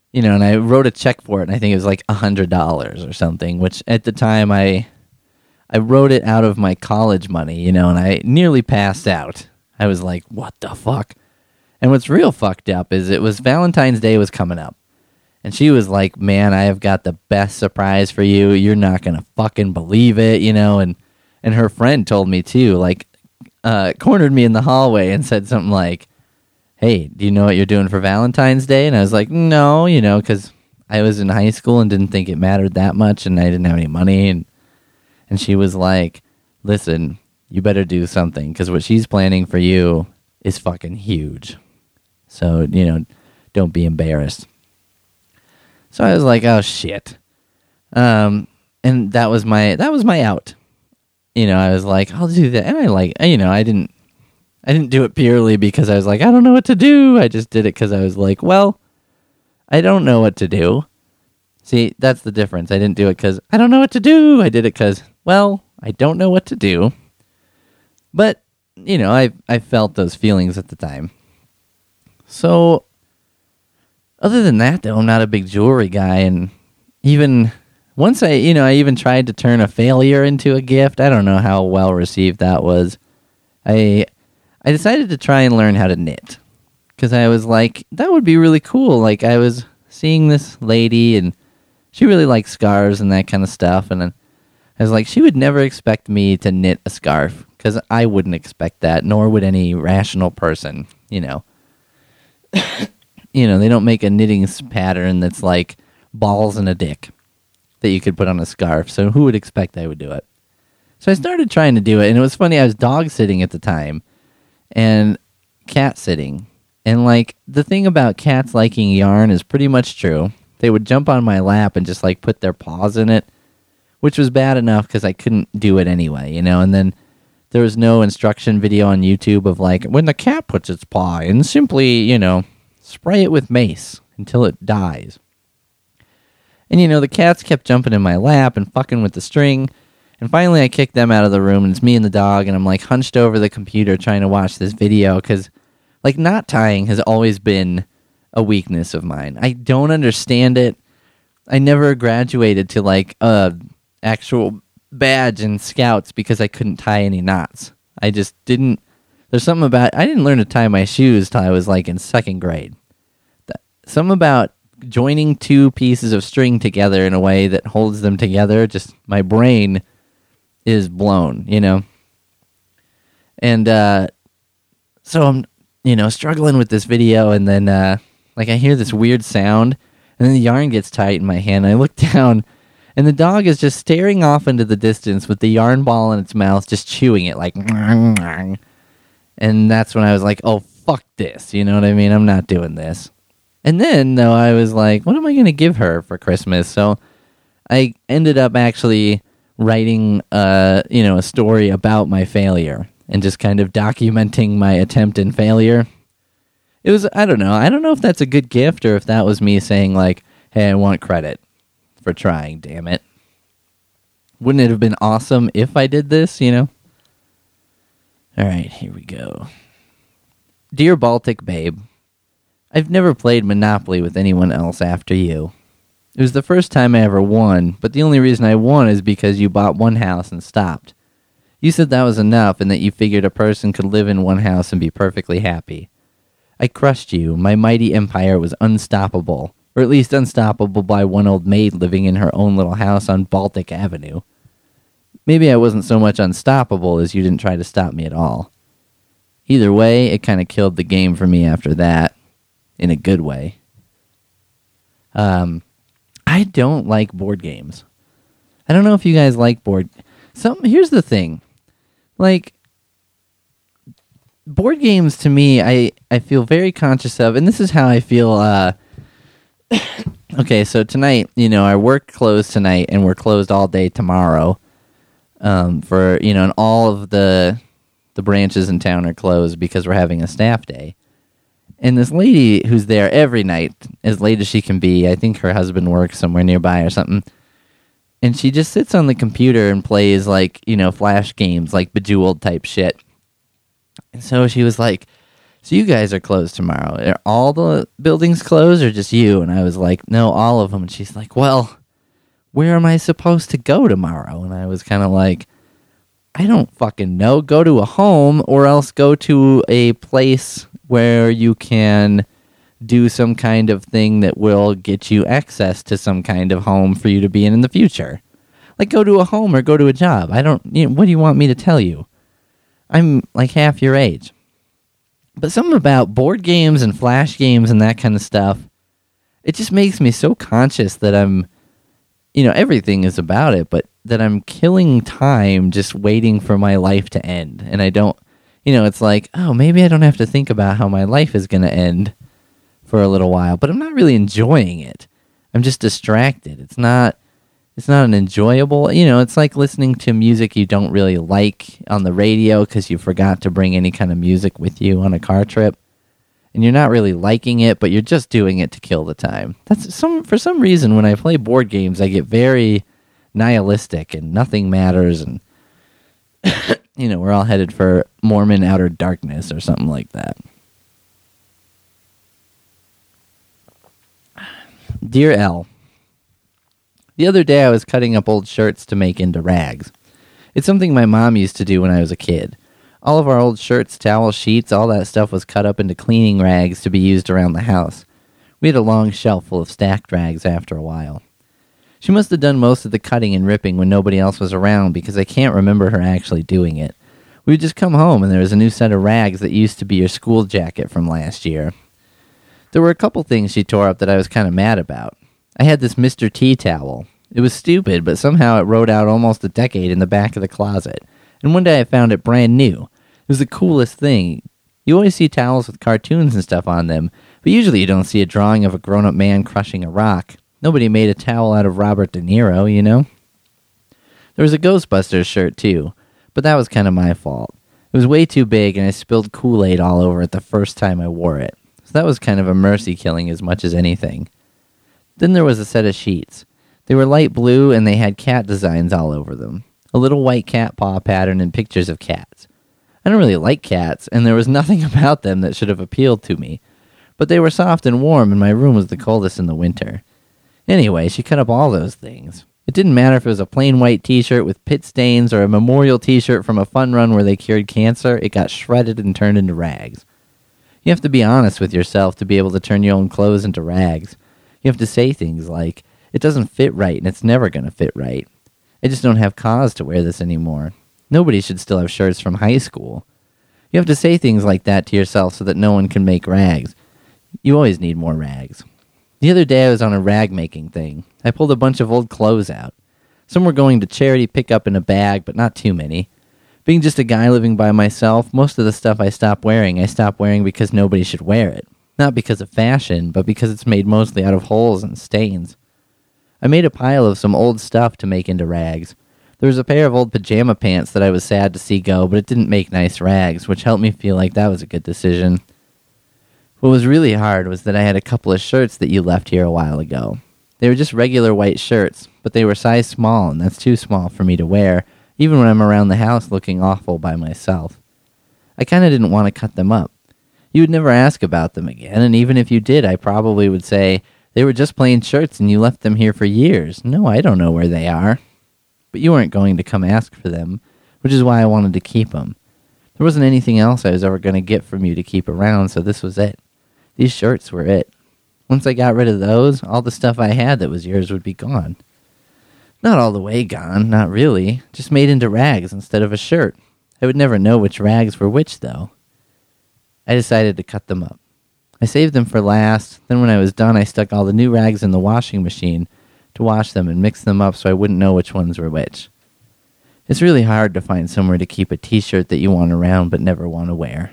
and I wrote a check for it, and I think it was like $100 or something, which at the time I wrote it out of my college money, and I nearly passed out. I was like, what the fuck? And what's real fucked up is it was Valentine's Day was coming up. And she was like, man, I have got the best surprise for you. You're not going to fucking believe it, and her friend told me too, like, cornered me in the hallway and said something like, hey, do you know what you're doing for Valentine's Day? And I was like, no, because I was in high school and didn't think it mattered that much, and I didn't have any money. And she was like, listen, you better do something, because what she's planning for you is fucking huge. So, don't be embarrassed. So I was like, oh shit. And that was my out. I was like, I'll do that. And I didn't do it purely because I was like, I don't know what to do. I just did it because I was like, well, I don't know what to do. See, that's the difference. I didn't do it because I don't know what to do. I did it because, well, I don't know what to do. But, I felt those feelings at the time. So, other than that, though, I'm not a big jewelry guy. And even once I even tried to turn a failure into a gift. I don't know how well received that was. I decided to try and learn how to knit. Because I was like, that would be really cool. Like, I was seeing this lady, and she really liked scarves and that kind of stuff. And I was like, she would never expect me to knit a scarf. Because I wouldn't expect that, nor would any rational person, They don't make a knitting pattern that's like balls and a dick that you could put on a scarf. So who would expect I would do it? So I started trying to do it, and it was funny. I was dog sitting at the time and cat sitting. And like the thing about cats liking yarn is pretty much true. They would jump on my lap and just like put their paws in it, which was bad enough because I couldn't do it anyway, And then there was no instruction video on YouTube of like, when the cat puts its paw in, simply, spray it with mace until it dies. And, the cats kept jumping in my lap and fucking with the string. And finally I kicked them out of the room, and it's me and the dog, and I'm like hunched over the computer trying to watch this video because, like, knot tying has always been a weakness of mine. I don't understand it. I never graduated to, like, a actual badge in Scouts because I couldn't tie any knots. I just didn't. There's something about. I didn't learn to tie my shoes till I was like in second grade. Something about joining two pieces of string together in a way that holds them together. Just my brain is blown, And so I'm, struggling with this video, and then like I hear this weird sound, and then the yarn gets tight in my hand. And I look down. And the dog is just staring off into the distance with the yarn ball in its mouth, just chewing it like. And that's when I was like, oh, fuck this. You know what I mean? I'm not doing this. And then, though, I was like, what am I going to give her for Christmas? So I ended up actually writing, a story about my failure and just kind of documenting my attempt and failure. It was, I don't know. I don't know if that's a good gift or if that was me saying like, hey, I want credit for trying, damn it. Wouldn't it have been awesome if I did this, All right, here we go. Dear Baltic Babe, I've never played Monopoly with anyone else after you. It was the first time I ever won, but the only reason I won is because you bought one house and stopped. You said that was enough and that you figured a person could live in one house and be perfectly happy. I crushed you. My mighty empire was unstoppable. Or at least unstoppable by one old maid living in her own little house on Baltic Avenue. Maybe I wasn't so much unstoppable as you didn't try to stop me at all. Either way, it kind of killed the game for me after that. In a good way. I don't like board games. I don't know if you guys like here's the thing. Like, board games to me, I feel very conscious of, and this is how I feel, okay, so tonight, our work closed tonight, and we're closed all day tomorrow. For and all of the branches in town are closed because we're having a staff day. And this lady who's there every night, as late as she can be, I think her husband works somewhere nearby or something, and she just sits on the computer and plays flash games, like Bejeweled type shit. And so she was like, so you guys are closed tomorrow. Are all the buildings closed or just you? And I was like, no, all of them. And she's like, well, where am I supposed to go tomorrow? And I was kind of like, I don't fucking know. Go to a home or else go to a place where you can do some kind of thing that will get you access to some kind of home for you to be in the future. Like, go to a home or go to a job. What do you want me to tell you? I'm like half your age. But something about board games and flash games and that kind of stuff, it just makes me so conscious that I'm, everything is about it, but that I'm killing time just waiting for my life to end. And I don't, it's like, oh, maybe I don't have to think about how my life is going to end for a little while, but I'm not really enjoying it. I'm just distracted. It's not an enjoyable, it's like listening to music you don't really like on the radio because you forgot to bring any kind of music with you on a car trip. And you're not really liking it, but you're just doing it to kill the time. For some reason, when I play board games, I get very nihilistic and nothing matters. And, we're all headed for Mormon outer darkness or something like that. Dear L, the other day I was cutting up old shirts to make into rags. It's something my mom used to do when I was a kid. All of our old shirts, towel sheets, all that stuff was cut up into cleaning rags to be used around the house. We had a long shelf full of stacked rags after a while. She must have done most of the cutting and ripping when nobody else was around because I can't remember her actually doing it. We would just come home and there was a new set of rags that used to be your school jacket from last year. There were a couple things she tore up that I was kind of mad about. I had this Mr. T towel. It was stupid, but somehow it rode out almost a decade in the back of the closet. And one day I found it brand new. It was the coolest thing. You always see towels with cartoons and stuff on them, but usually you don't see a drawing of a grown-up man crushing a rock. Nobody made a towel out of Robert De Niro, There was a Ghostbusters shirt, too, but that was kind of my fault. It was way too big, and I spilled Kool-Aid all over it the first time I wore it. So that was kind of a mercy killing as much as anything. Then there was a set of sheets. They were light blue, and they had cat designs all over them. A little white cat paw pattern and pictures of cats. I don't really like cats, and there was nothing about them that should have appealed to me. But they were soft and warm, and my room was the coldest in the winter. Anyway, she cut up all those things. It didn't matter if it was a plain white t-shirt with pit stains or a memorial t-shirt from a fun run where they cured cancer. It got shredded and turned into rags. You have to be honest with yourself to be able to turn your own clothes into rags. You have to say things like, it doesn't fit right and it's never going to fit right. I just don't have cause to wear this anymore. Nobody should still have shirts from high school. You have to say things like that to yourself so that no one can make rags. You always need more rags. The other day I was on a rag making thing. I pulled a bunch of old clothes out. Some were going to charity pickup in a bag, but not too many. Being just a guy living by myself, most of the stuff I stopped wearing because nobody should wear it. Not because of fashion, but because it's made mostly out of holes and stains. I made a pile of some old stuff to make into rags. There was a pair of old pajama pants that I was sad to see go, but it didn't make nice rags, which helped me feel like that was a good decision. What was really hard was that I had a couple of shirts that you left here a while ago. They were just regular white shirts, but they were size small, and that's too small for me to wear, even when I'm around the house looking awful by myself. I kind of didn't want to cut them up. You would never ask about them again, and even if you did, I probably would say, they were just plain shirts and you left them here for years. No, I don't know where they are. But you weren't going to come ask for them, which is why I wanted to keep them. There wasn't anything else I was ever going to get from you to keep around, so this was it. These shirts were it. Once I got rid of those, all the stuff I had that was yours would be gone. Not all the way gone, not really. Just made into rags instead of a shirt. I would never know which rags were which, though. I decided to cut them up. I saved them for last, then when I was done I stuck all the new rags in the washing machine to wash them and mix them up so I wouldn't know which ones were which. It's really hard to find somewhere to keep a t-shirt that you want around but never want to wear.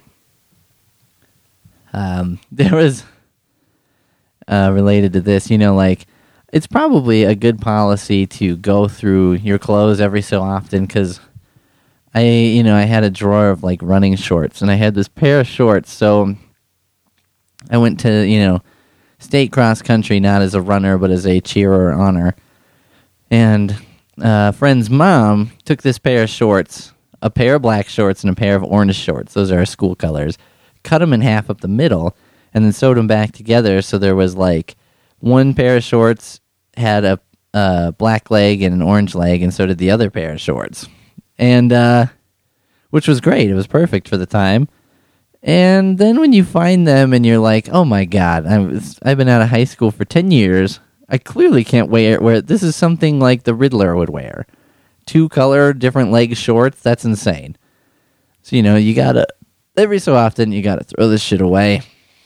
There was, related to this, it's probably a good policy to go through your clothes every so often because I had a drawer of running shorts and I had this pair of shorts, so I went to, state cross country, not as a runner, but as a cheerer honor. And a friend's mom took this pair of shorts, a pair of black shorts and a pair of orange shorts. Those are our school colors. cut them in half up the middle and then sewed them back together. So there was like one pair of shorts had a black leg and an orange leg, and so did the other pair of shorts. And, which was great. It was perfect for the time. And then when you find them and you're like, oh my God, I've been out of high school for 10 years. I clearly can't wear this is something like the Riddler would wear. 2-color, different leg shorts. That's insane. So, you gotta, every so often, you gotta throw this shit away.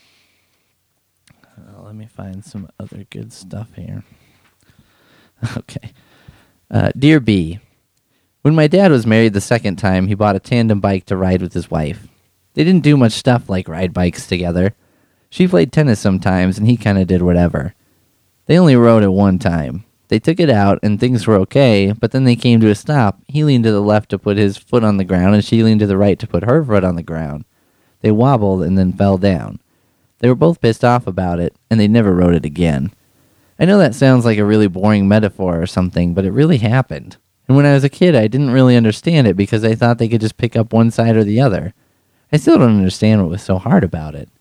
Let me find some other good stuff here. Okay. Dear B, when my dad was married the second time, he bought a tandem bike to ride with his wife. They didn't do much stuff like ride bikes together. She played tennis sometimes, and he kind of did whatever. They only rode it one time. They took it out, and things were okay, but then they came to a stop. He leaned to the left to put his foot on the ground, and she leaned to the right to put her foot on the ground. They wobbled and then fell down. They were both pissed off about it, and they never rode it again. I know that sounds like a really boring metaphor or something, but it really happened. And when I was a kid, I didn't really understand it because I thought they could just pick up one side or the other. I still don't understand what was so hard about it.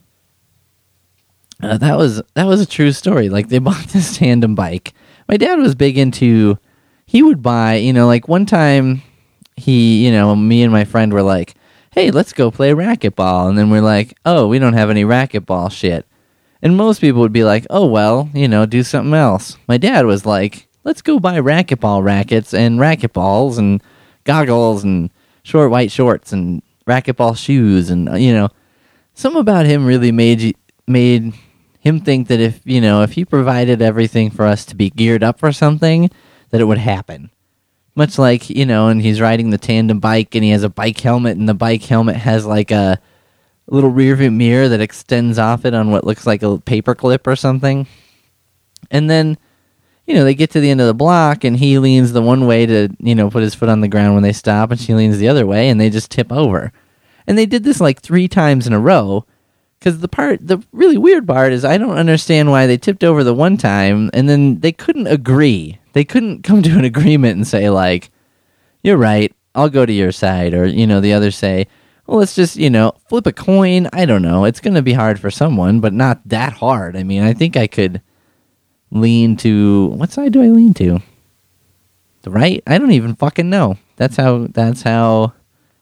That was a true story. Like, they bought this tandem bike. My dad was big into, he would buy, like one time me and my friend were like, hey, let's go play racquetball. And then we're like, oh, we don't have any racquetball shit. And most people would be like, oh, well, do something else. My dad was like, let's go buy racquetball rackets and racquetballs and goggles and short white shorts and racquetball shoes. And, something about him really made him think that if he provided everything for us to be geared up for something, that it would happen. Much like, and he's riding the tandem bike and he has a bike helmet, and the bike helmet has like a little rearview mirror that extends off it on what looks like a paper clip or something. And then, they get to the end of the block and he leans the one way to, put his foot on the ground when they stop, and she leans the other way, and they just tip over. And they did this like 3 times in a row, because the really weird part is I don't understand why they tipped over the one time and then they couldn't agree. They couldn't come to an agreement and say like, you're right, I'll go to your side. Or, the others say, well, let's just, flip a coin. I don't know. It's going to be hard for someone, but not that hard. I mean, I think I could lean to, what side do I lean to? The right? I don't even fucking know. That's how,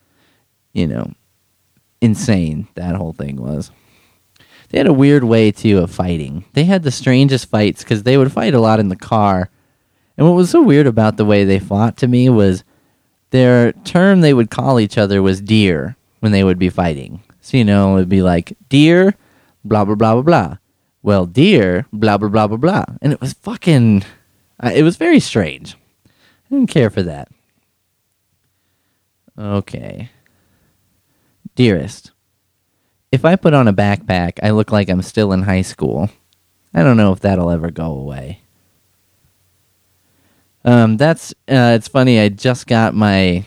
insane that whole thing was. They had a weird way, too, of fighting. They had the strangest fights because they would fight a lot in the car. And what was so weird about the way they fought to me was their term they would call each other was dear when they would be fighting. So, it would be like, dear, blah, blah, blah, blah, blah. Well, dear, blah, blah, blah, blah, blah. And it was fucking, it was very strange. I didn't care for that. Okay. Dearest, if I put on a backpack, I look like I'm still in high school. I don't know if that'll ever go away. It's funny, I just got my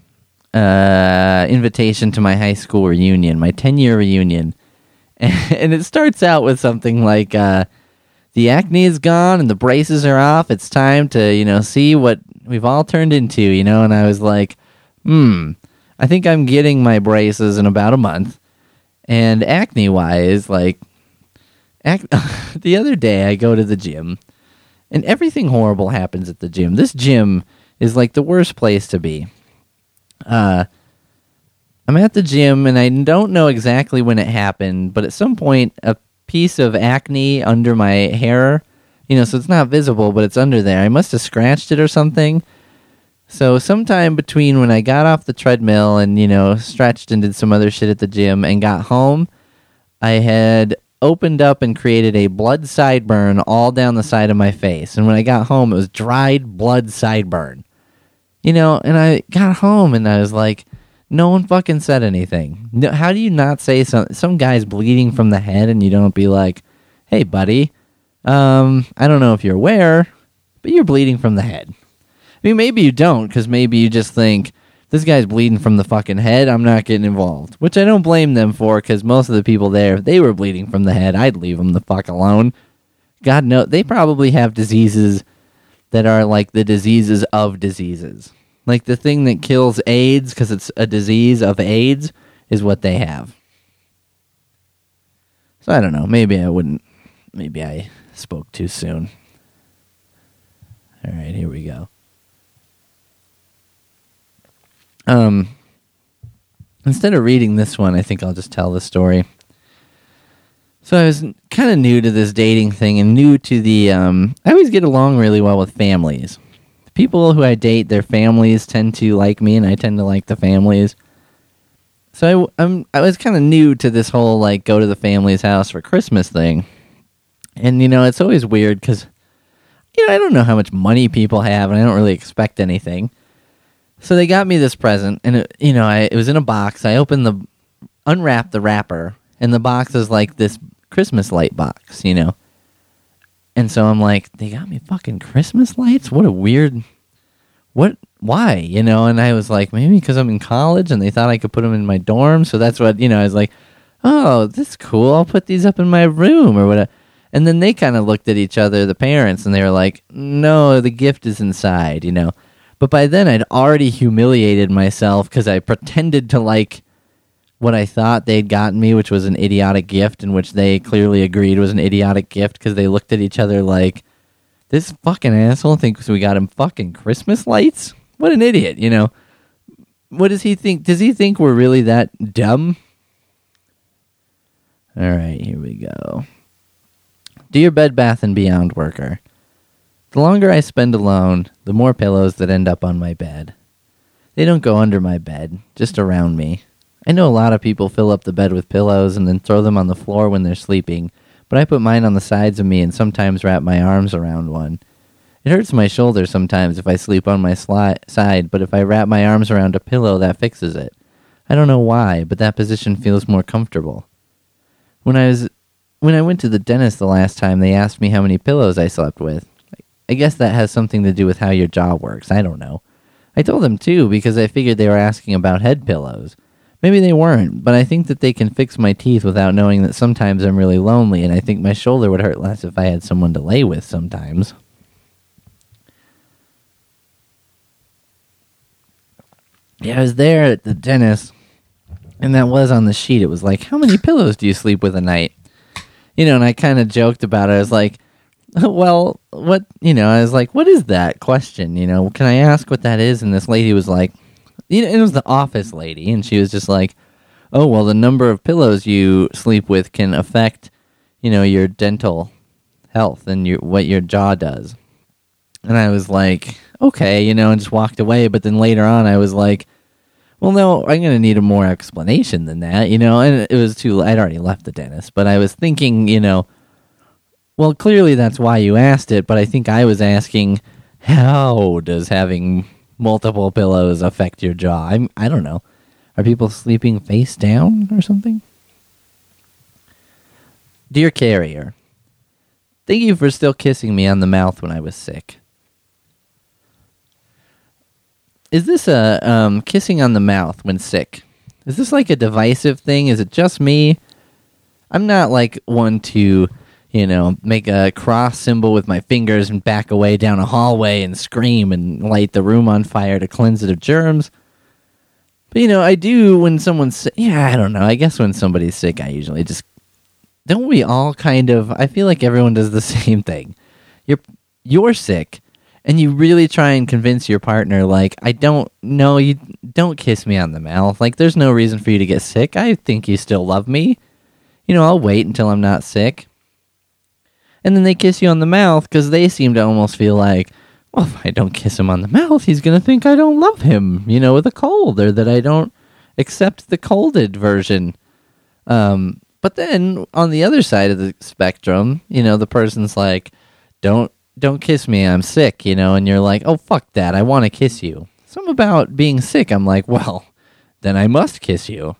invitation to my high school reunion, my 10-year reunion. And it starts out with something like, the acne is gone and the braces are off. It's time to, see what we've all turned into, And I was like, I think I'm getting my braces in about a month. And acne-wise, like, the other day I go to the gym, and everything horrible happens at the gym. This gym is like the worst place to be. I'm at the gym, and I don't know exactly when it happened, but at some point, a piece of acne under my hair, so it's not visible, but it's under there. I must have scratched it or something. So sometime between when I got off the treadmill and, stretched and did some other shit at the gym and got home, I had opened up and created a blood sideburn all down the side of my face. And when I got home, it was dried blood sideburn. And I got home and I was like, no one fucking said anything. No, how do you not say some guy's bleeding from the head and you don't be like, hey, buddy, I don't know if you're aware, but you're bleeding from the head. I mean, maybe you don't, because maybe you just think, this guy's bleeding from the fucking head, I'm not getting involved. Which I don't blame them for, because most of the people there, if they were bleeding from the head, I'd leave them the fuck alone. God knows, they probably have diseases that are like the diseases of diseases. Like the thing that kills AIDS, because it's a disease of AIDS, is what they have. So I don't know. Maybe I wouldn't. Maybe I spoke too soon. All right, here we go. Instead of reading this one, I think I'll just tell the story. So I was kind of new to this dating thing and new to the, I always get along really well with families. The people who I date, their families tend to like me and I tend to like the families. So I was kind of new to this whole, like, go to the family's house for Christmas thing. And, it's always weird because, I don't know how much money people have and I don't really expect anything. So they got me this present, and it was in a box. I unwrapped the wrapper, and the box is like this Christmas light box, And so I'm like, they got me fucking Christmas lights? What a weird, why? And I was like, maybe because I'm in college, and they thought I could put them in my dorm, so that's what, I was like, oh, this is cool, I'll put these up in my room, or whatever. And then they kind of looked at each other, the parents, and they were like, no, the gift is inside, But by then, I'd already humiliated myself because I pretended to like what I thought they'd gotten me, which was an idiotic gift, in which they clearly agreed was an idiotic gift because they looked at each other like, this fucking asshole thinks we got him fucking Christmas lights? What an idiot, What does he think? Does he think we're really that dumb? All right, here we go. Dear Bed Bath & Beyond worker, the longer I spend alone, the more pillows that end up on my bed. They don't go under my bed, just around me. I know a lot of people fill up the bed with pillows and then throw them on the floor when they're sleeping, but I put mine on the sides of me and sometimes wrap my arms around one. It hurts my shoulder sometimes if I sleep on my side, but if I wrap my arms around a pillow, that fixes it. I don't know why, but that position feels more comfortable. When I went to the dentist the last time, they asked me how many pillows I slept with. I guess that has something to do with how your jaw works. I don't know. I told them too because I figured they were asking about head pillows. Maybe they weren't, but I think that they can fix my teeth without knowing that sometimes I'm really lonely, and I think my shoulder would hurt less if I had someone to lay with sometimes. Yeah, I was there at the dentist, and that was on the sheet. It was like, how many pillows do you sleep with a night? And I kind of joked about it. I was like, well, what, I was like, what is that question? Can I ask what that is? And this lady was like, it was the office lady. And she was just like, oh, well, the number of pillows you sleep with can affect, your dental health and what your jaw does. And I was like, okay, and just walked away. But then later on, I was like, well, no, I'm going to need a more explanation than that, and it was I'd already left the dentist. But I was thinking, well, clearly that's why you asked it, but I think I was asking, how does having multiple pillows affect your jaw? I don't know. Are people sleeping face down or something? Dear Carrier, thank you for still kissing me on the mouth when I was sick. Is this a kissing on the mouth when sick? Is this like a divisive thing? Is it just me? I'm not like one to, make a cross symbol with my fingers and back away down a hallway and scream and light the room on fire to cleanse it of germs. But, I do when someone's sick. Yeah, I don't know. I guess when somebody's sick, I usually just... Don't we all kind of... I feel like everyone does the same thing. You're sick, and you really try and convince your partner, like, I don't know, you don't kiss me on the mouth. Like, there's no reason for you to get sick. I think you still love me. I'll wait until I'm not sick. And then they kiss you on the mouth because they seem to almost feel like, well, if I don't kiss him on the mouth, he's going to think I don't love him, with a cold, or that I don't accept the colded version. But then on the other side of the spectrum, the person's like, don't kiss me, I'm sick, and you're like, oh, fuck that, I want to kiss you. Something about being sick, I'm like, well, then I must kiss you.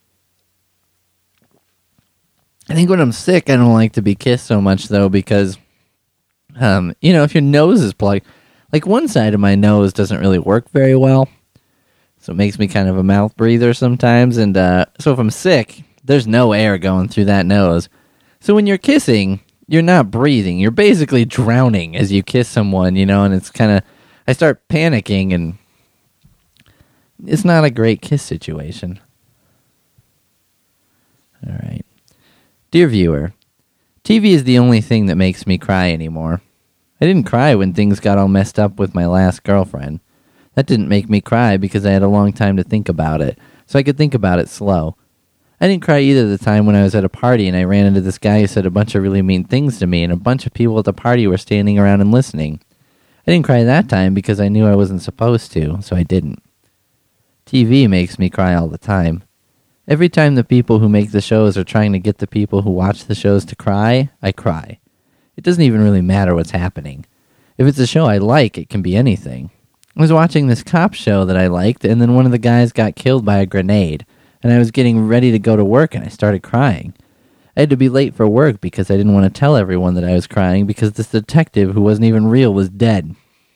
I think when I'm sick, I don't like to be kissed so much, though, because, if your nose is plugged, like one side of my nose doesn't really work very well, so it makes me kind of a mouth breather sometimes, and so if I'm sick, there's no air going through that nose. So when you're kissing, you're not breathing. You're basically drowning as you kiss someone, and it's kind of, I start panicking, and it's not a great kiss situation. All right. Dear viewer, TV is the only thing that makes me cry anymore. I didn't cry when things got all messed up with my last girlfriend. That didn't make me cry because I had a long time to think about it, so I could think about it slow. I didn't cry either the time when I was at a party and I ran into this guy who said a bunch of really mean things to me and a bunch of people at the party were standing around and listening. I didn't cry that time because I knew I wasn't supposed to, so I didn't. TV makes me cry all the time. Every time the people who make the shows are trying to get the people who watch the shows to cry, I cry. It doesn't even really matter what's happening. If it's a show I like, it can be anything. I was watching this cop show that I liked, and then one of the guys got killed by a grenade, and I was getting ready to go to work, and I started crying. I had to be late for work because I didn't want to tell everyone that I was crying because this detective who wasn't even real was dead.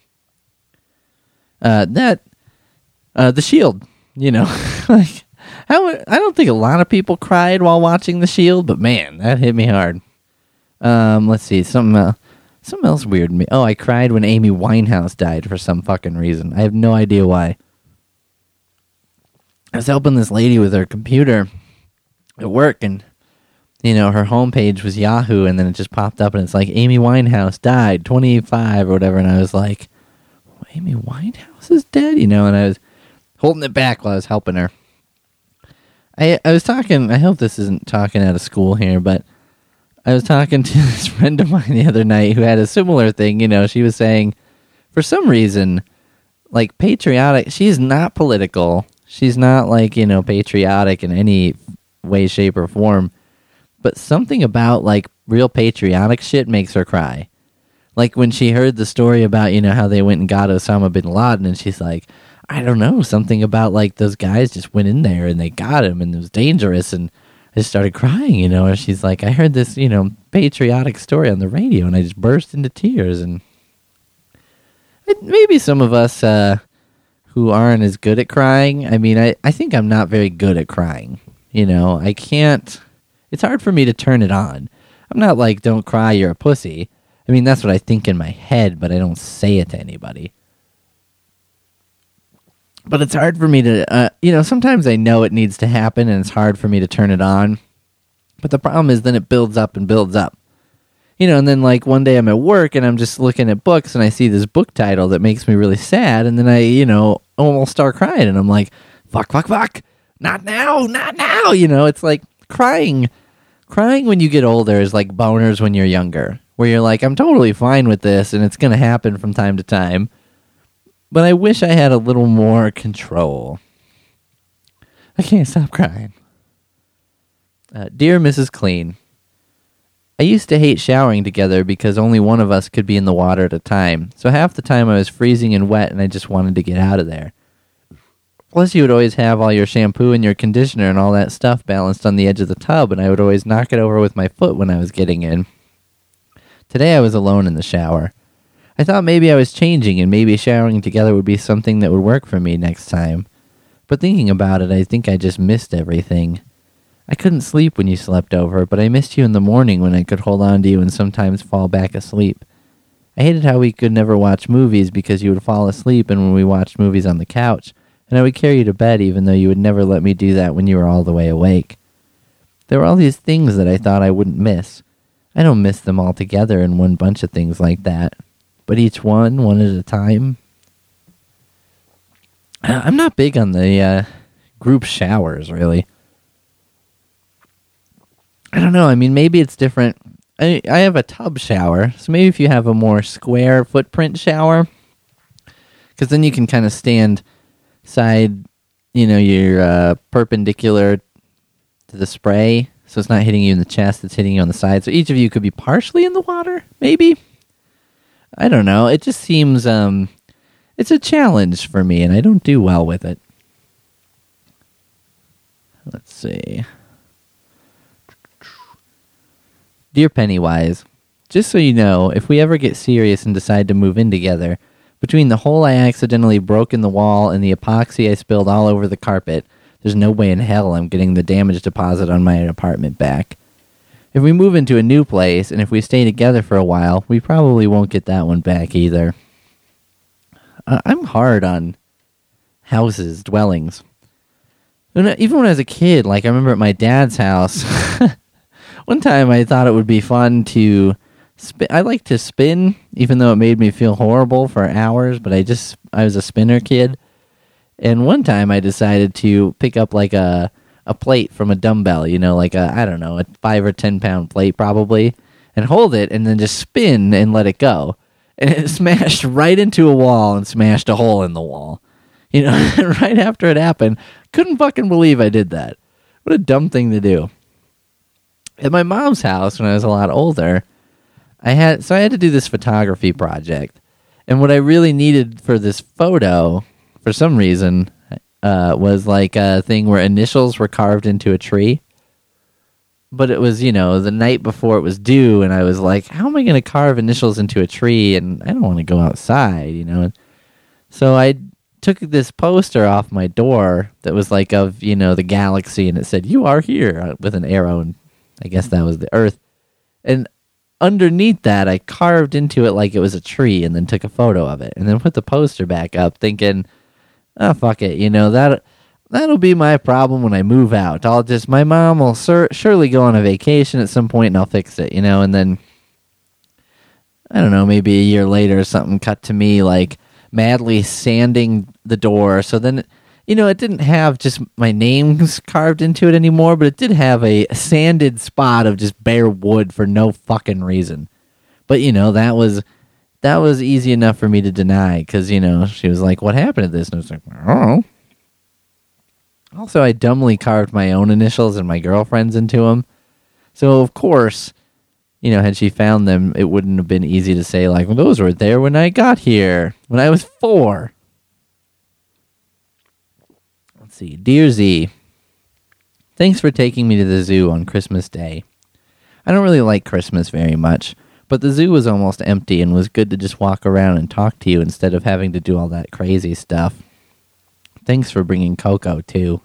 The Shield, you know, like, I don't think a lot of people cried while watching The Shield, but man, that hit me hard. Let's see, something else weird to me. Oh, I cried when Amy Winehouse died for some fucking reason. I have no idea why. I was helping this lady with her computer at work, and, you know, her homepage was Yahoo, and then it just popped up, and it's like, Amy Winehouse died, 25 or whatever, and I was like, Amy Winehouse is dead? You know, and I was holding it back while I was helping her. I was talking, I hope this isn't talking out of school here, but I was talking to this friend of mine the other night who had a similar thing. You know, she was saying, for some reason, like, patriotic, she's not political. She's not, like, you know, patriotic in any way, shape, or form. But something about, like, real patriotic shit makes her cry. Like, when she heard the story about, you know, how they went and got Osama bin Laden, and she's like, I don't know, something about, like, those guys just went in there and they got him, and it was dangerous, and I just started crying, you know, and she's like, I heard this, you know, patriotic story on the radio, and I just burst into tears, and maybe some of us who aren't as good at crying, I mean, I think I'm not very good at crying, you know, I can't, it's hard for me to turn it on. I'm not like, don't cry, you're a pussy. I mean, that's what I think in my head, but I don't say it to anybody. But it's hard for me to, you know, sometimes I know it needs to happen, and it's hard for me to turn it on. But the problem is then it builds up and builds up. You know, and then, like, one day I'm at work, and I'm just looking at books, and I see this book title that makes me really sad, and then I, you know, almost start crying, and I'm like, fuck, not now, you know, it's like crying when you get older is like boners when you're younger, where you're like, I'm totally fine with this, and it's going to happen from time to time. But I wish I had a little more control. I can't stop crying. Dear Mrs. Clean, I used to hate showering together because only one of us could be in the water at a time. So half the time I was freezing and wet and I just wanted to get out of there. Plus you would always have all your shampoo and your conditioner and all that stuff balanced on the edge of the tub, and I would always knock it over with my foot when I was getting in. Today I was alone in the shower. I thought maybe I was changing and maybe showering together would be something that would work for me next time. But thinking about it, I think I just missed everything. I couldn't sleep when you slept over, but I missed you in the morning when I could hold on to you and sometimes fall back asleep. I hated how we could never watch movies because you would fall asleep and when we watched movies on the couch, and I would carry you to bed even though you would never let me do that when you were all the way awake. There were all these things that I thought I wouldn't miss. I don't miss them all together in one bunch of things like that. But each one at a time. I'm not big on the group showers, really. I don't know. I mean, maybe it's different. I have a tub shower, so maybe if you have a more square footprint shower, because then you can kind of stand side, you know, you're perpendicular to the spray, so it's not hitting you in the chest, it's hitting you on the side. So each of you could be partially in the water, maybe? I don't know. It just seems, it's a challenge for me, and I don't do well with it. Let's see. Dear Pennywise, just so you know, if we ever get serious and decide to move in together, between the hole I accidentally broke in the wall and the epoxy I spilled all over the carpet, there's no way in hell I'm getting the damage deposit on my apartment back. If we move into a new place, and if we stay together for a while, we probably won't get that one back either. I'm hard on houses, dwellings. Even when I was a kid, like I remember at my dad's house, One time I thought it would be fun to spin. I like to spin, even though it made me feel horrible for hours, but I was a spinner kid. And one time I decided to pick up like a plate from a dumbbell, like a 5 or 10 pound plate probably, and hold it and then just spin and let it go. And it smashed right into a wall and smashed a hole in the wall. Right after it happened, couldn't fucking believe I did that. What a dumb thing to do. At my mom's house when I was a lot older, I had to do this photography project. And what I really needed for this photo, for some reason, was like a thing where initials were carved into a tree. But it was, the night before it was due, and I was like, how am I going to carve initials into a tree? And I don't want to go outside, So I took this poster off my door that was like of, the galaxy, and it said, "You are here," with an arrow, and I guess that was the Earth. And underneath that, I carved into it like it was a tree, and then took a photo of it, and then put the poster back up, thinking, oh, fuck it, that'll be my problem when I move out. My mom will surely go on a vacation at some point, and I'll fix it, and then, I don't know, maybe a year later or something, cut to me, like, madly sanding the door, so then, it didn't have just my names carved into it anymore, but it did have a sanded spot of just bare wood for no fucking reason. But, that was easy enough for me to deny, because, she was like, what happened to this? And I was like, I don't know. Also, I dumbly carved my own initials and my girlfriend's into them. So, of course, had she found them, it wouldn't have been easy to say, like, well, those were there when I got here, when I was 4. Let's see. Dear Z, thanks for taking me to the zoo on Christmas Day. I don't really like Christmas very much, but the zoo was almost empty and was good to just walk around and talk to you instead of having to do all that crazy stuff. Thanks for bringing Coco, too.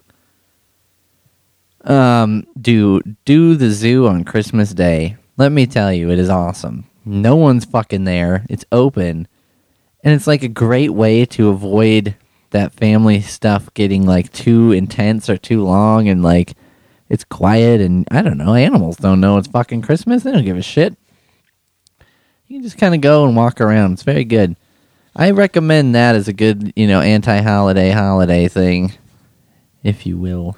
Do the zoo on Christmas Day. Let me tell you, it is awesome. No one's fucking there. It's open. And it's like a great way to avoid that family stuff getting like too intense or too long, and like it's quiet, and I don't know, animals don't know it's fucking Christmas. They don't give a shit. You can just kind of go and walk around. It's very good. I recommend that as a good, anti-holiday holiday thing, if you will.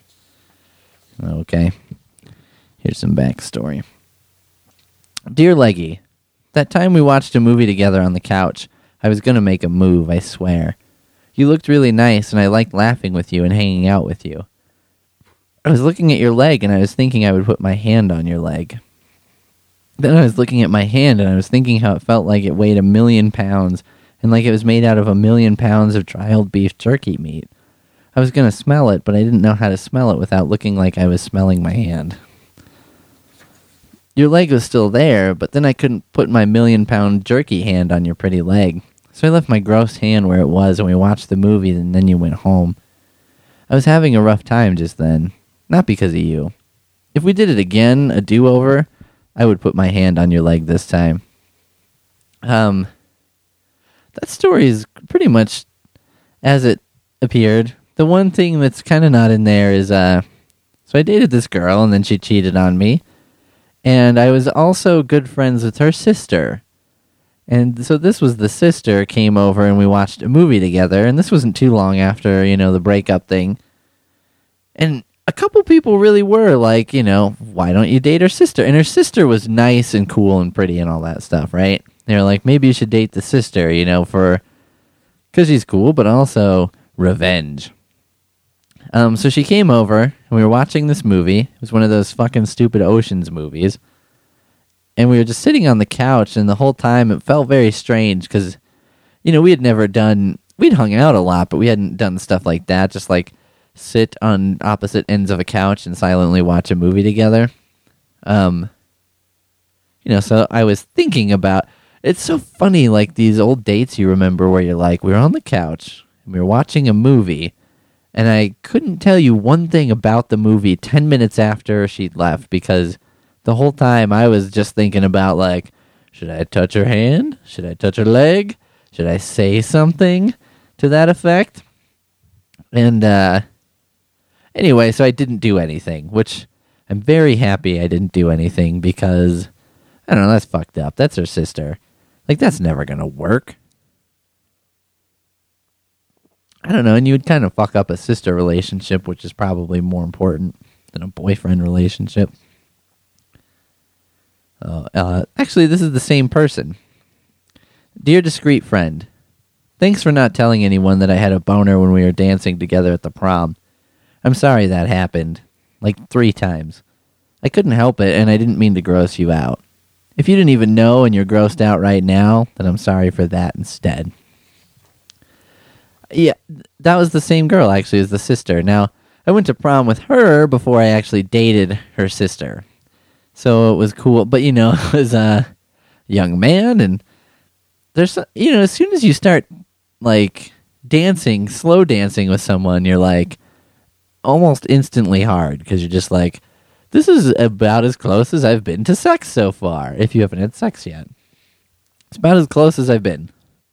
Okay. Here's some backstory. Dear Leggy, that time we watched a movie together on the couch, I was going to make a move, I swear. You looked really nice, and I liked laughing with you and hanging out with you. I was looking at your leg, and I was thinking I would put my hand on your leg. Then I was looking at my hand, and I was thinking how it felt like it weighed 1,000,000 pounds, and like it was made out of 1,000,000 pounds of trial beef jerky meat. I was going to smell it, but I didn't know how to smell it without looking like I was smelling my hand. Your leg was still there, but then I couldn't put my 1,000,000-pound jerky hand on your pretty leg. So I left my gross hand where it was, and we watched the movie, and then you went home. I was having a rough time just then. Not because of you. If we did it again, a do-over, I would put my hand on your leg this time. That story is pretty much as it appeared. The one thing that's kind of not in there is, so I dated this girl, and then she cheated on me. And I was also good friends with her sister. And so this was the sister came over and we watched a movie together. And this wasn't too long after, the breakup thing. And a couple people really were like, why don't you date her sister? And her sister was nice and cool and pretty and all that stuff, right? They were like, maybe you should date the sister, because she's cool, but also revenge. So she came over and we were watching this movie. It was one of those fucking stupid Oceans movies. And we were just sitting on the couch, and the whole time it felt very strange because, we'd hung out a lot, but we hadn't done stuff like that, just like sit on opposite ends of a couch and silently watch a movie together. So I was thinking about, it's so funny, like these old dates you remember where you're like, we were on the couch, and we were watching a movie, and I couldn't tell you one thing about the movie 10 minutes after she'd left because the whole time I was just thinking about, like, should I touch her hand? Should I touch her leg? Should I say something to that effect? And, anyway, so I didn't do anything, which, I'm very happy I didn't do anything because, I don't know, that's fucked up. That's her sister. Like, that's never going to work. I don't know, and you would kind of fuck up a sister relationship, which is probably more important than a boyfriend relationship. Actually, this is the same person. Dear discreet friend, thanks for not telling anyone that I had a boner when we were dancing together at the prom. I'm sorry that happened. Like 3 times. I couldn't help it, and I didn't mean to gross you out. If you didn't even know and you're grossed out right now, then I'm sorry for that instead. Yeah, that was the same girl, actually, as the sister. Now, I went to prom with her before I actually dated her sister. So it was cool. But, it was a young man, and there's, as soon as you start, like, dancing, slow dancing with someone, you're, like, almost instantly hard, because you're just like, this is about as close as I've been to sex so far, if you haven't had sex yet. It's about as close as I've been.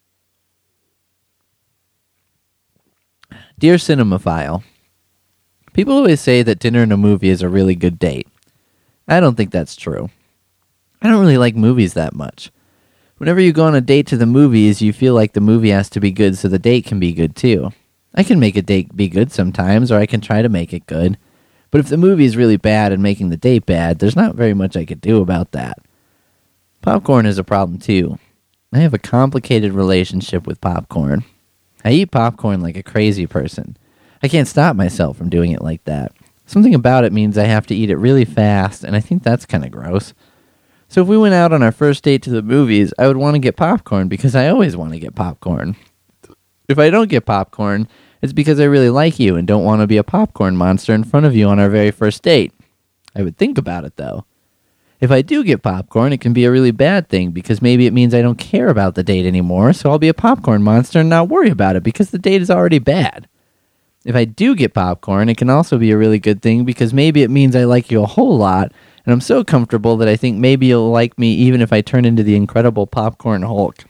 Dear Cinemaphile, people always say that dinner and a movie is a really good date. I don't think that's true. I don't really like movies that much. Whenever you go on a date to the movies, you feel like the movie has to be good so the date can be good too. I can make a date be good sometimes, or I can try to make it good. But if the movie is really bad and making the date bad, there's not very much I could do about that. Popcorn is a problem too. I have a complicated relationship with popcorn. I eat popcorn like a crazy person. I can't stop myself from doing it like that. Something about it means I have to eat it really fast, and I think that's kind of gross. So if we went out on our first date to the movies, I would want to get popcorn because I always want to get popcorn. If I don't get popcorn, it's because I really like you and don't want to be a popcorn monster in front of you on our very first date. I would think about it, though. If I do get popcorn, it can be a really bad thing because maybe it means I don't care about the date anymore, so I'll be a popcorn monster and not worry about it because the date is already bad. If I do get popcorn, it can also be a really good thing because maybe it means I like you a whole lot, and I'm so comfortable that I think maybe you'll like me even if I turn into the Incredible Popcorn Hulk.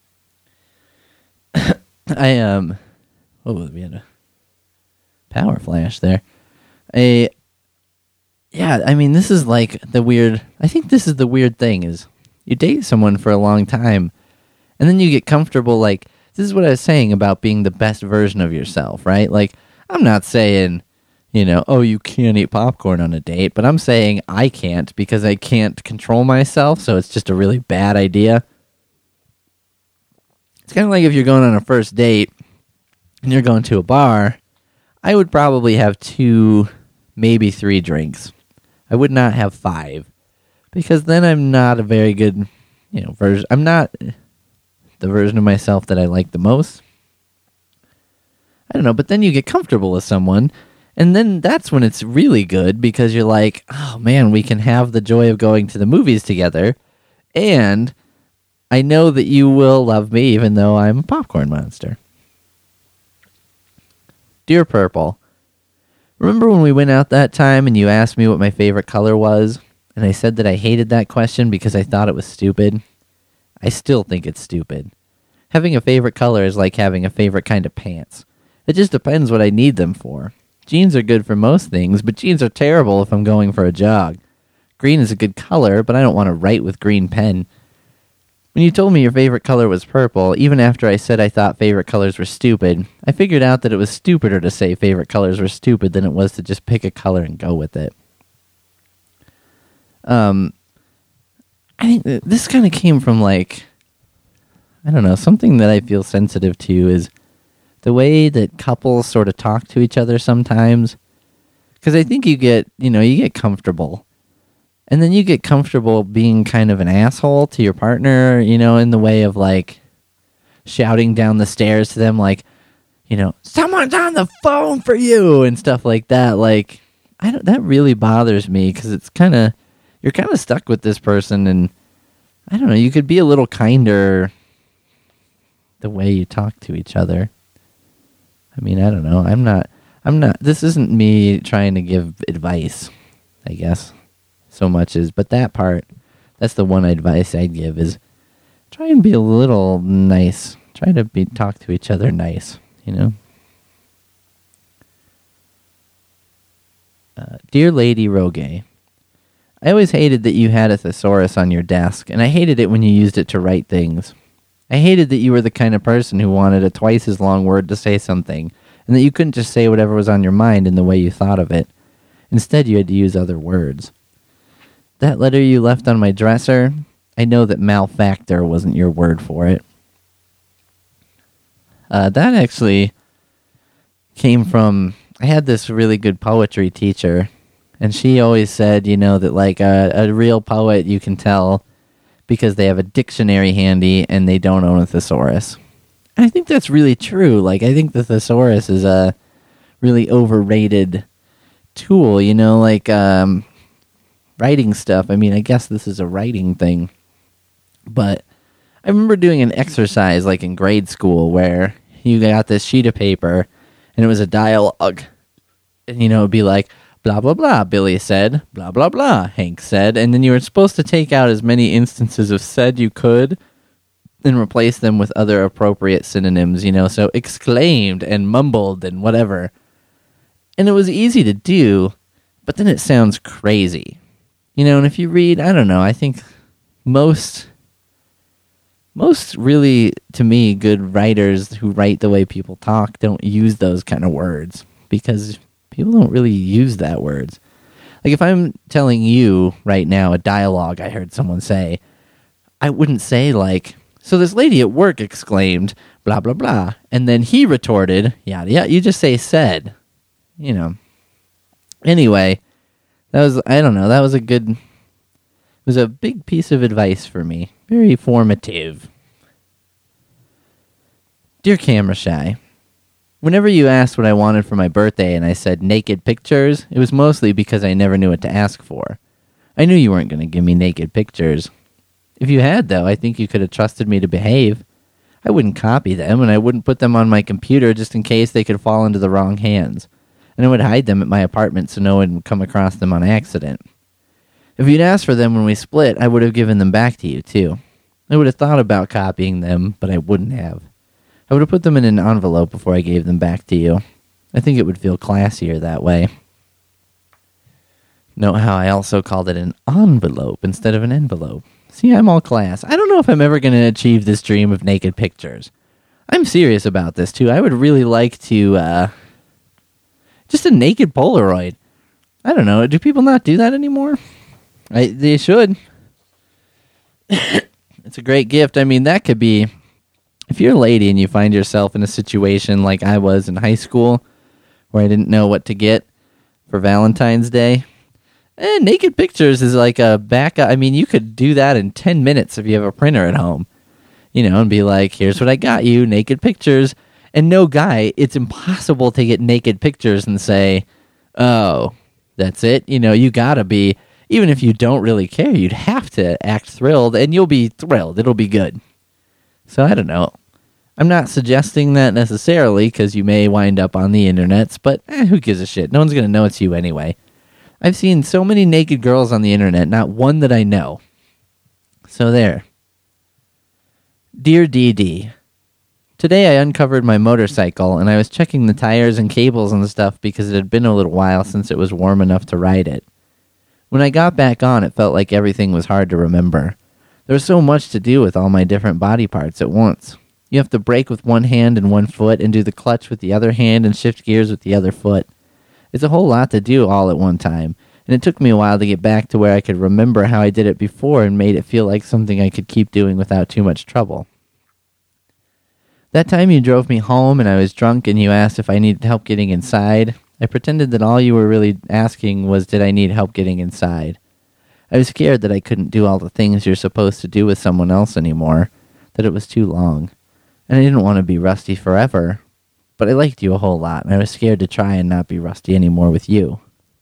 We had a power flash there. This is like I think this is the weird thing is you date someone for a long time and then you get comfortable. Like, this is what I was saying about being the best version of yourself, right? Like, I'm not saying, you can't eat popcorn on a date, but I'm saying I can't because I can't control myself, so it's just a really bad idea. It's kind of like if you're going on a first date and you're going to a bar, I would probably have 2, maybe 3 drinks. I would not have 5, because then I'm not a very good, version. I'm not the version of myself that I like the most. I don't know, but then you get comfortable with someone, and then that's when it's really good, because you're like, oh man, we can have the joy of going to the movies together, and I know that you will love me even though I'm a popcorn monster. Dear Purple, remember when we went out that time and you asked me what my favorite color was, and I said that I hated that question because I thought it was stupid? I still think it's stupid. Having a favorite color is like having a favorite kind of pants. It just depends what I need them for. Jeans are good for most things, but jeans are terrible if I'm going for a jog. Green is a good color, but I don't want to write with green pen. When you told me your favorite color was purple, even after I said I thought favorite colors were stupid, I figured out that it was stupider to say favorite colors were stupid than it was to just pick a color and go with it. I think this kind of came from, something that I feel sensitive to is the way that couples sort of talk to each other sometimes. Because I think you get comfortable. And then you get comfortable being kind of an asshole to your partner, in the way of, shouting down the stairs to them, someone's on the phone for you, and stuff like that. That really bothers me, because it's you're kind of stuck with this person, and, I don't know, you could be a little kinder the way you talk to each other. I mean, I don't know, I'm not, this isn't me trying to give advice, I guess. So much as, but that part, that's the one advice I'd give is try and be a little nice. Try to talk to each other nice, Dear Lady Rogue, I always hated that you had a thesaurus on your desk, and I hated it when you used it to write things. I hated that you were the kind of person who wanted a twice as long word to say something, and that you couldn't just say whatever was on your mind in the way you thought of it. Instead, you had to use other words. That letter you left on my dresser, I know that malfactor wasn't your word for it. That actually came from, I had this really good poetry teacher, and she always said, that like a real poet you can tell because they have a dictionary handy and they don't own a thesaurus. And I think that's really true. Like, I think the thesaurus is a really overrated tool, writing stuff. I mean, I guess this is a writing thing. But I remember doing an exercise like in grade school where you got this sheet of paper and it was a dialogue. And, it'd be like, blah, blah, blah, Billy said, blah, blah, blah, Hank said. And then you were supposed to take out as many instances of said you could and replace them with other appropriate synonyms, so exclaimed and mumbled and whatever. And it was easy to do, but then it sounds crazy. And if you read, I don't know, I think most really, to me, good writers who write the way people talk don't use those kind of words because people don't really use that words. Like if I'm telling you right now a dialogue I heard someone say, I wouldn't say like, so this lady at work exclaimed, blah, blah, blah. And then he retorted, yada, yada. You just say said, Anyway, that was, I don't know, that was it was a big piece of advice for me. Very formative. Dear Camera Shy, whenever you asked what I wanted for my birthday and I said naked pictures, it was mostly because I never knew what to ask for. I knew you weren't going to give me naked pictures. If you had, though, I think you could have trusted me to behave. I wouldn't copy them, and I wouldn't put them on my computer just in case they could fall into the wrong hands. And I would hide them at my apartment so no one would come across them on accident. If you'd asked for them when we split, I would have given them back to you, too. I would have thought about copying them, but I wouldn't have. I would have put them in an envelope before I gave them back to you. I think it would feel classier that way. Note how I also called it an envelope instead of an envelope. See, I'm all class. I don't know if I'm ever going to achieve this dream of naked pictures. I'm serious about this, too. I would really like to, just a naked Polaroid. I don't know. Do people not do that anymore? They should. It's a great gift. I mean, that could be, if you're a lady and you find yourself in a situation like I was in high school, where I didn't know what to get for Valentine's Day, naked pictures is like a backup. I mean, you could do that in 10 minutes if you have a printer at home, and be like, here's what I got you, naked pictures. And no guy, it's impossible to get naked pictures and say, oh, that's it. You gotta be, even if you don't really care, you'd have to act thrilled, and you'll be thrilled. It'll be good. So I don't know. I'm not suggesting that necessarily, because you may wind up on the internets, but who gives a shit? No one's going to know it's you anyway. I've seen so many naked girls on the internet, not one that I know. So there. Dear DD, today I uncovered my motorcycle, and I was checking the tires and cables and stuff because it had been a little while since it was warm enough to ride it. When I got back on, it felt like everything was hard to remember. There was so much to do with all my different body parts at once. You have to brake with one hand and one foot and do the clutch with the other hand and shift gears with the other foot. It's a whole lot to do all at one time, and it took me a while to get back to where I could remember how I did it before and made it feel like something I could keep doing without too much trouble. That time you drove me home and I was drunk and you asked if I needed help getting inside, I pretended that all you were really asking was did I need help getting inside. I was scared that I couldn't do all the things you're supposed to do with someone else anymore, that it was too long. And I didn't want to be rusty forever, but I liked you a whole lot, and I was scared to try and not be rusty anymore with you.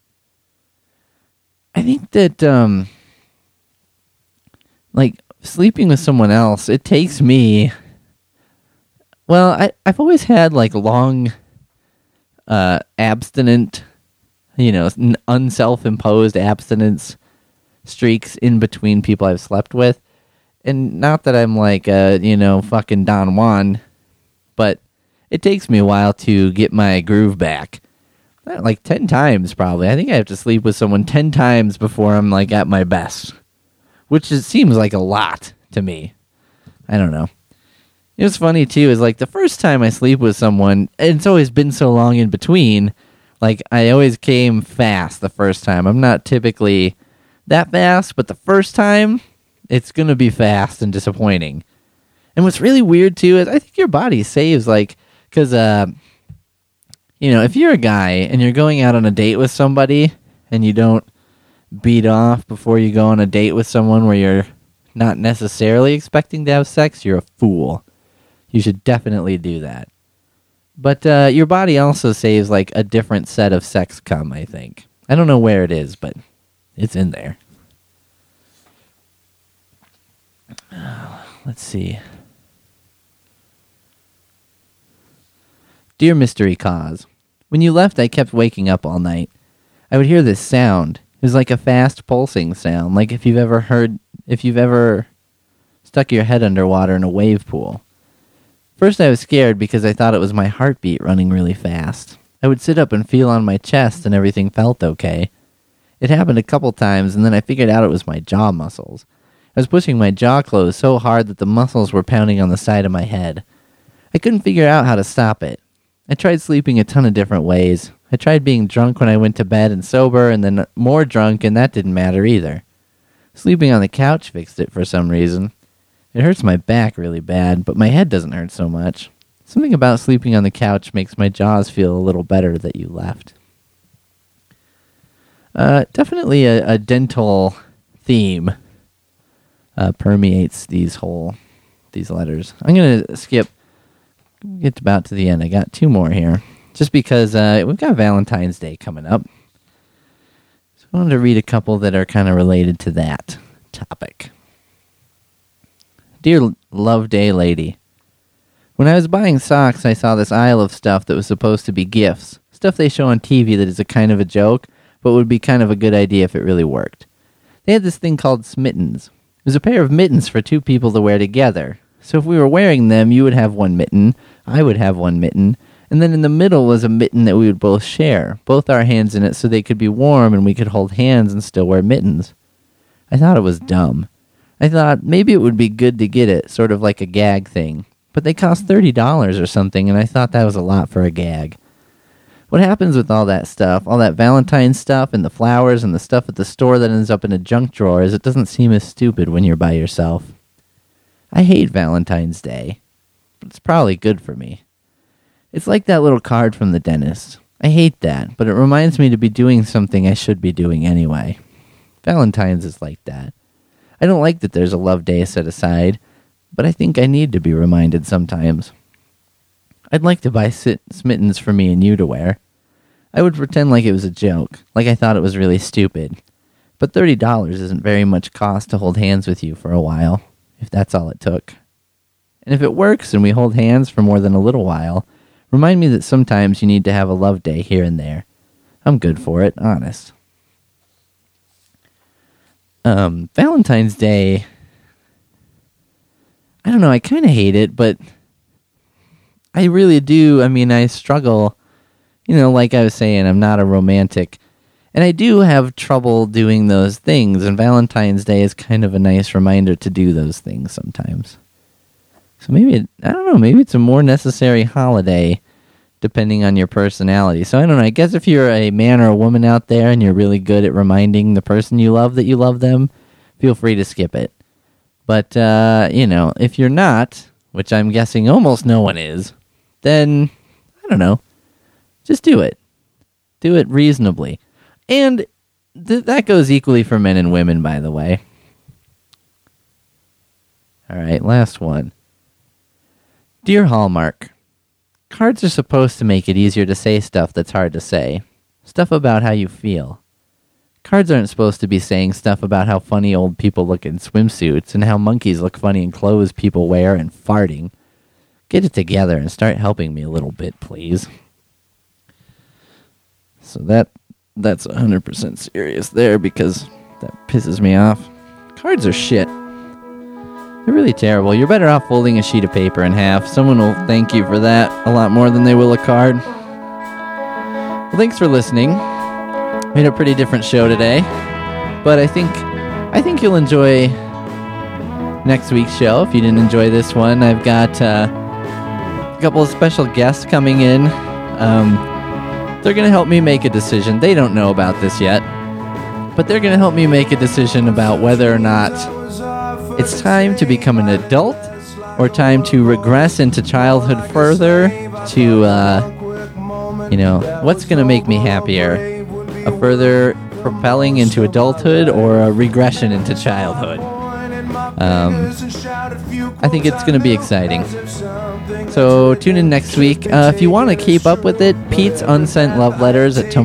I think that, sleeping with someone else, it takes me, I've always had, long, abstinent, unself-imposed abstinence streaks in between people I've slept with. And not that I'm fucking Don Juan, but it takes me a while to get my groove back. like 10 times probably. I think I have to sleep with someone 10 times before I'm like at my best, which seems like a lot to me. I don't know. You know what's funny too is like the first time I sleep with someone, and it's always been so long in between, like I always came fast the first time. I'm not typically that fast, but the first time it's going to be fast and disappointing. And what's really weird too is I think your body saves like, because you know, if you're a guy and you're going out on a date with somebody and you don't beat off before you go on a date with someone where you're not necessarily expecting to have sex, you're a fool. You should definitely do that. But your body also saves like a different set of sex cum, I think. I don't know where it is, but it's in there. Let's see. Dear Mystery Cause, when you left, I kept waking up all night. I would hear this sound. It was like a fast pulsing sound, like if you've ever stuck your head underwater in a wave pool. First I was scared because I thought it was my heartbeat running really fast. I would sit up and feel on my chest and everything felt okay. It happened a couple times and then I figured out it was my jaw muscles. I was pushing my jaw closed so hard that the muscles were pounding on the side of my head. I couldn't figure out how to stop it. I tried sleeping a ton of different ways. I tried being drunk when I went to bed and sober and then more drunk, and that didn't matter either. Sleeping on the couch fixed it for some reason. It hurts my back really bad, but my head doesn't hurt so much. Something about sleeping on the couch makes my jaws feel a little better that you left. Definitely a dental theme permeates these letters. I'm going to get about to the end. I got 2 more here, just because we've got Valentine's Day coming up. So I wanted to read a couple that are kind of related to that topic. Dear Love Day Lady, when I was buying socks, I saw this aisle of stuff that was supposed to be gifts. Stuff they show on TV that is a kind of a joke, but would be kind of a good idea if it really worked. They had this thing called Smittens. It was a pair of mittens for 2 people to wear together. So if we were wearing them, you would have 1 mitten, I would have 1 mitten, and then in the middle was a mitten that we would both share, both our hands in it so they could be warm and we could hold hands and still wear mittens. I thought it was dumb. I thought maybe it would be good to get it, sort of like a gag thing. But they cost $30 or something, and I thought that was a lot for a gag. What happens with all that stuff, all that Valentine's stuff and the flowers and the stuff at the store that ends up in a junk drawer, is it doesn't seem as stupid when you're by yourself. I hate Valentine's Day, but it's probably good for me. It's like that little card from the dentist. I hate that, but it reminds me to be doing something I should be doing anyway. Valentine's is like that. I don't like that there's a love day set aside, but I think I need to be reminded sometimes. I'd like to buy Smittens for me and you to wear. I would pretend like it was a joke, like I thought it was really stupid. But $30 isn't very much cost to hold hands with you for a while, if that's all it took. And if it works and we hold hands for more than a little while, remind me that sometimes you need to have a love day here and there. I'm good for it, honest. Valentine's Day, I don't know, I kind of hate it, but I really do. I mean, I struggle, like I was saying, I'm not a romantic, and I do have trouble doing those things, and Valentine's Day is kind of a nice reminder to do those things sometimes. So maybe, I don't know, maybe it's a more necessary holiday depending on your personality. So I don't know, I guess if you're a man or a woman out there and you're really good at reminding the person you love that you love them, feel free to skip it. But, if you're not, which I'm guessing almost no one is, then, I don't know, just do it. Do it reasonably. And that goes equally for men and women, by the way. All right, last one. Dear Hallmark, cards are supposed to make it easier to say stuff that's hard to say. Stuff about how you feel. Cards aren't supposed to be saying stuff about how funny old people look in swimsuits and how monkeys look funny in clothes people wear and farting. Get it together and start helping me a little bit, please. So that's 100% serious there because that pisses me off. Cards are shit. They're really terrible. You're better off folding a sheet of paper in half. Someone will thank you for that a lot more than they will a card. thanks for listening. We had a pretty different show today, but I think you'll enjoy next week's show. If you didn't enjoy this one, I've got a couple of special guests coming in. They're going to help me make a decision. They don't know about this yet, but they're going to help me make a decision about whether or not it's time to become an adult or time to regress into childhood further to, what's going to make me happier? A further propelling into adulthood or a regression into childhood? I think it's going to be exciting. So tune in next week. If you want to keep up with it, Pete's Unsent Love Letters at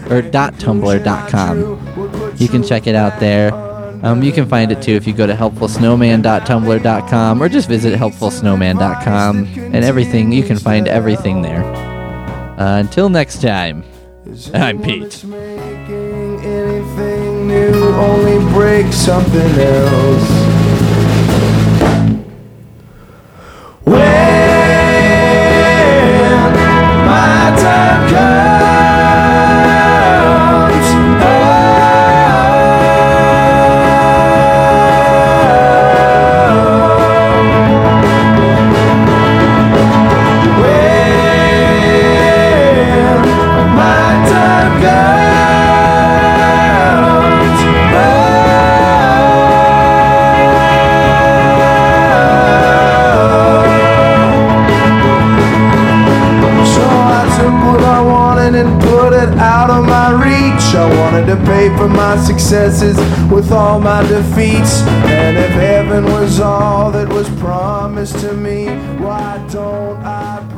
tumblr.com. You can check it out there. You can find it too if you go to helpfulsnowman.tumblr.com or just visit helpfulsnowman.com and everything. You can find everything there. Until next time, I'm Pete. Making anything new only breaks something else. When my time comes, when my time comes, so I took what I wanted and put it out of my reach. I wanted to pay for my successes with all my defeats. And if heaven was all that was promised to me, why don't I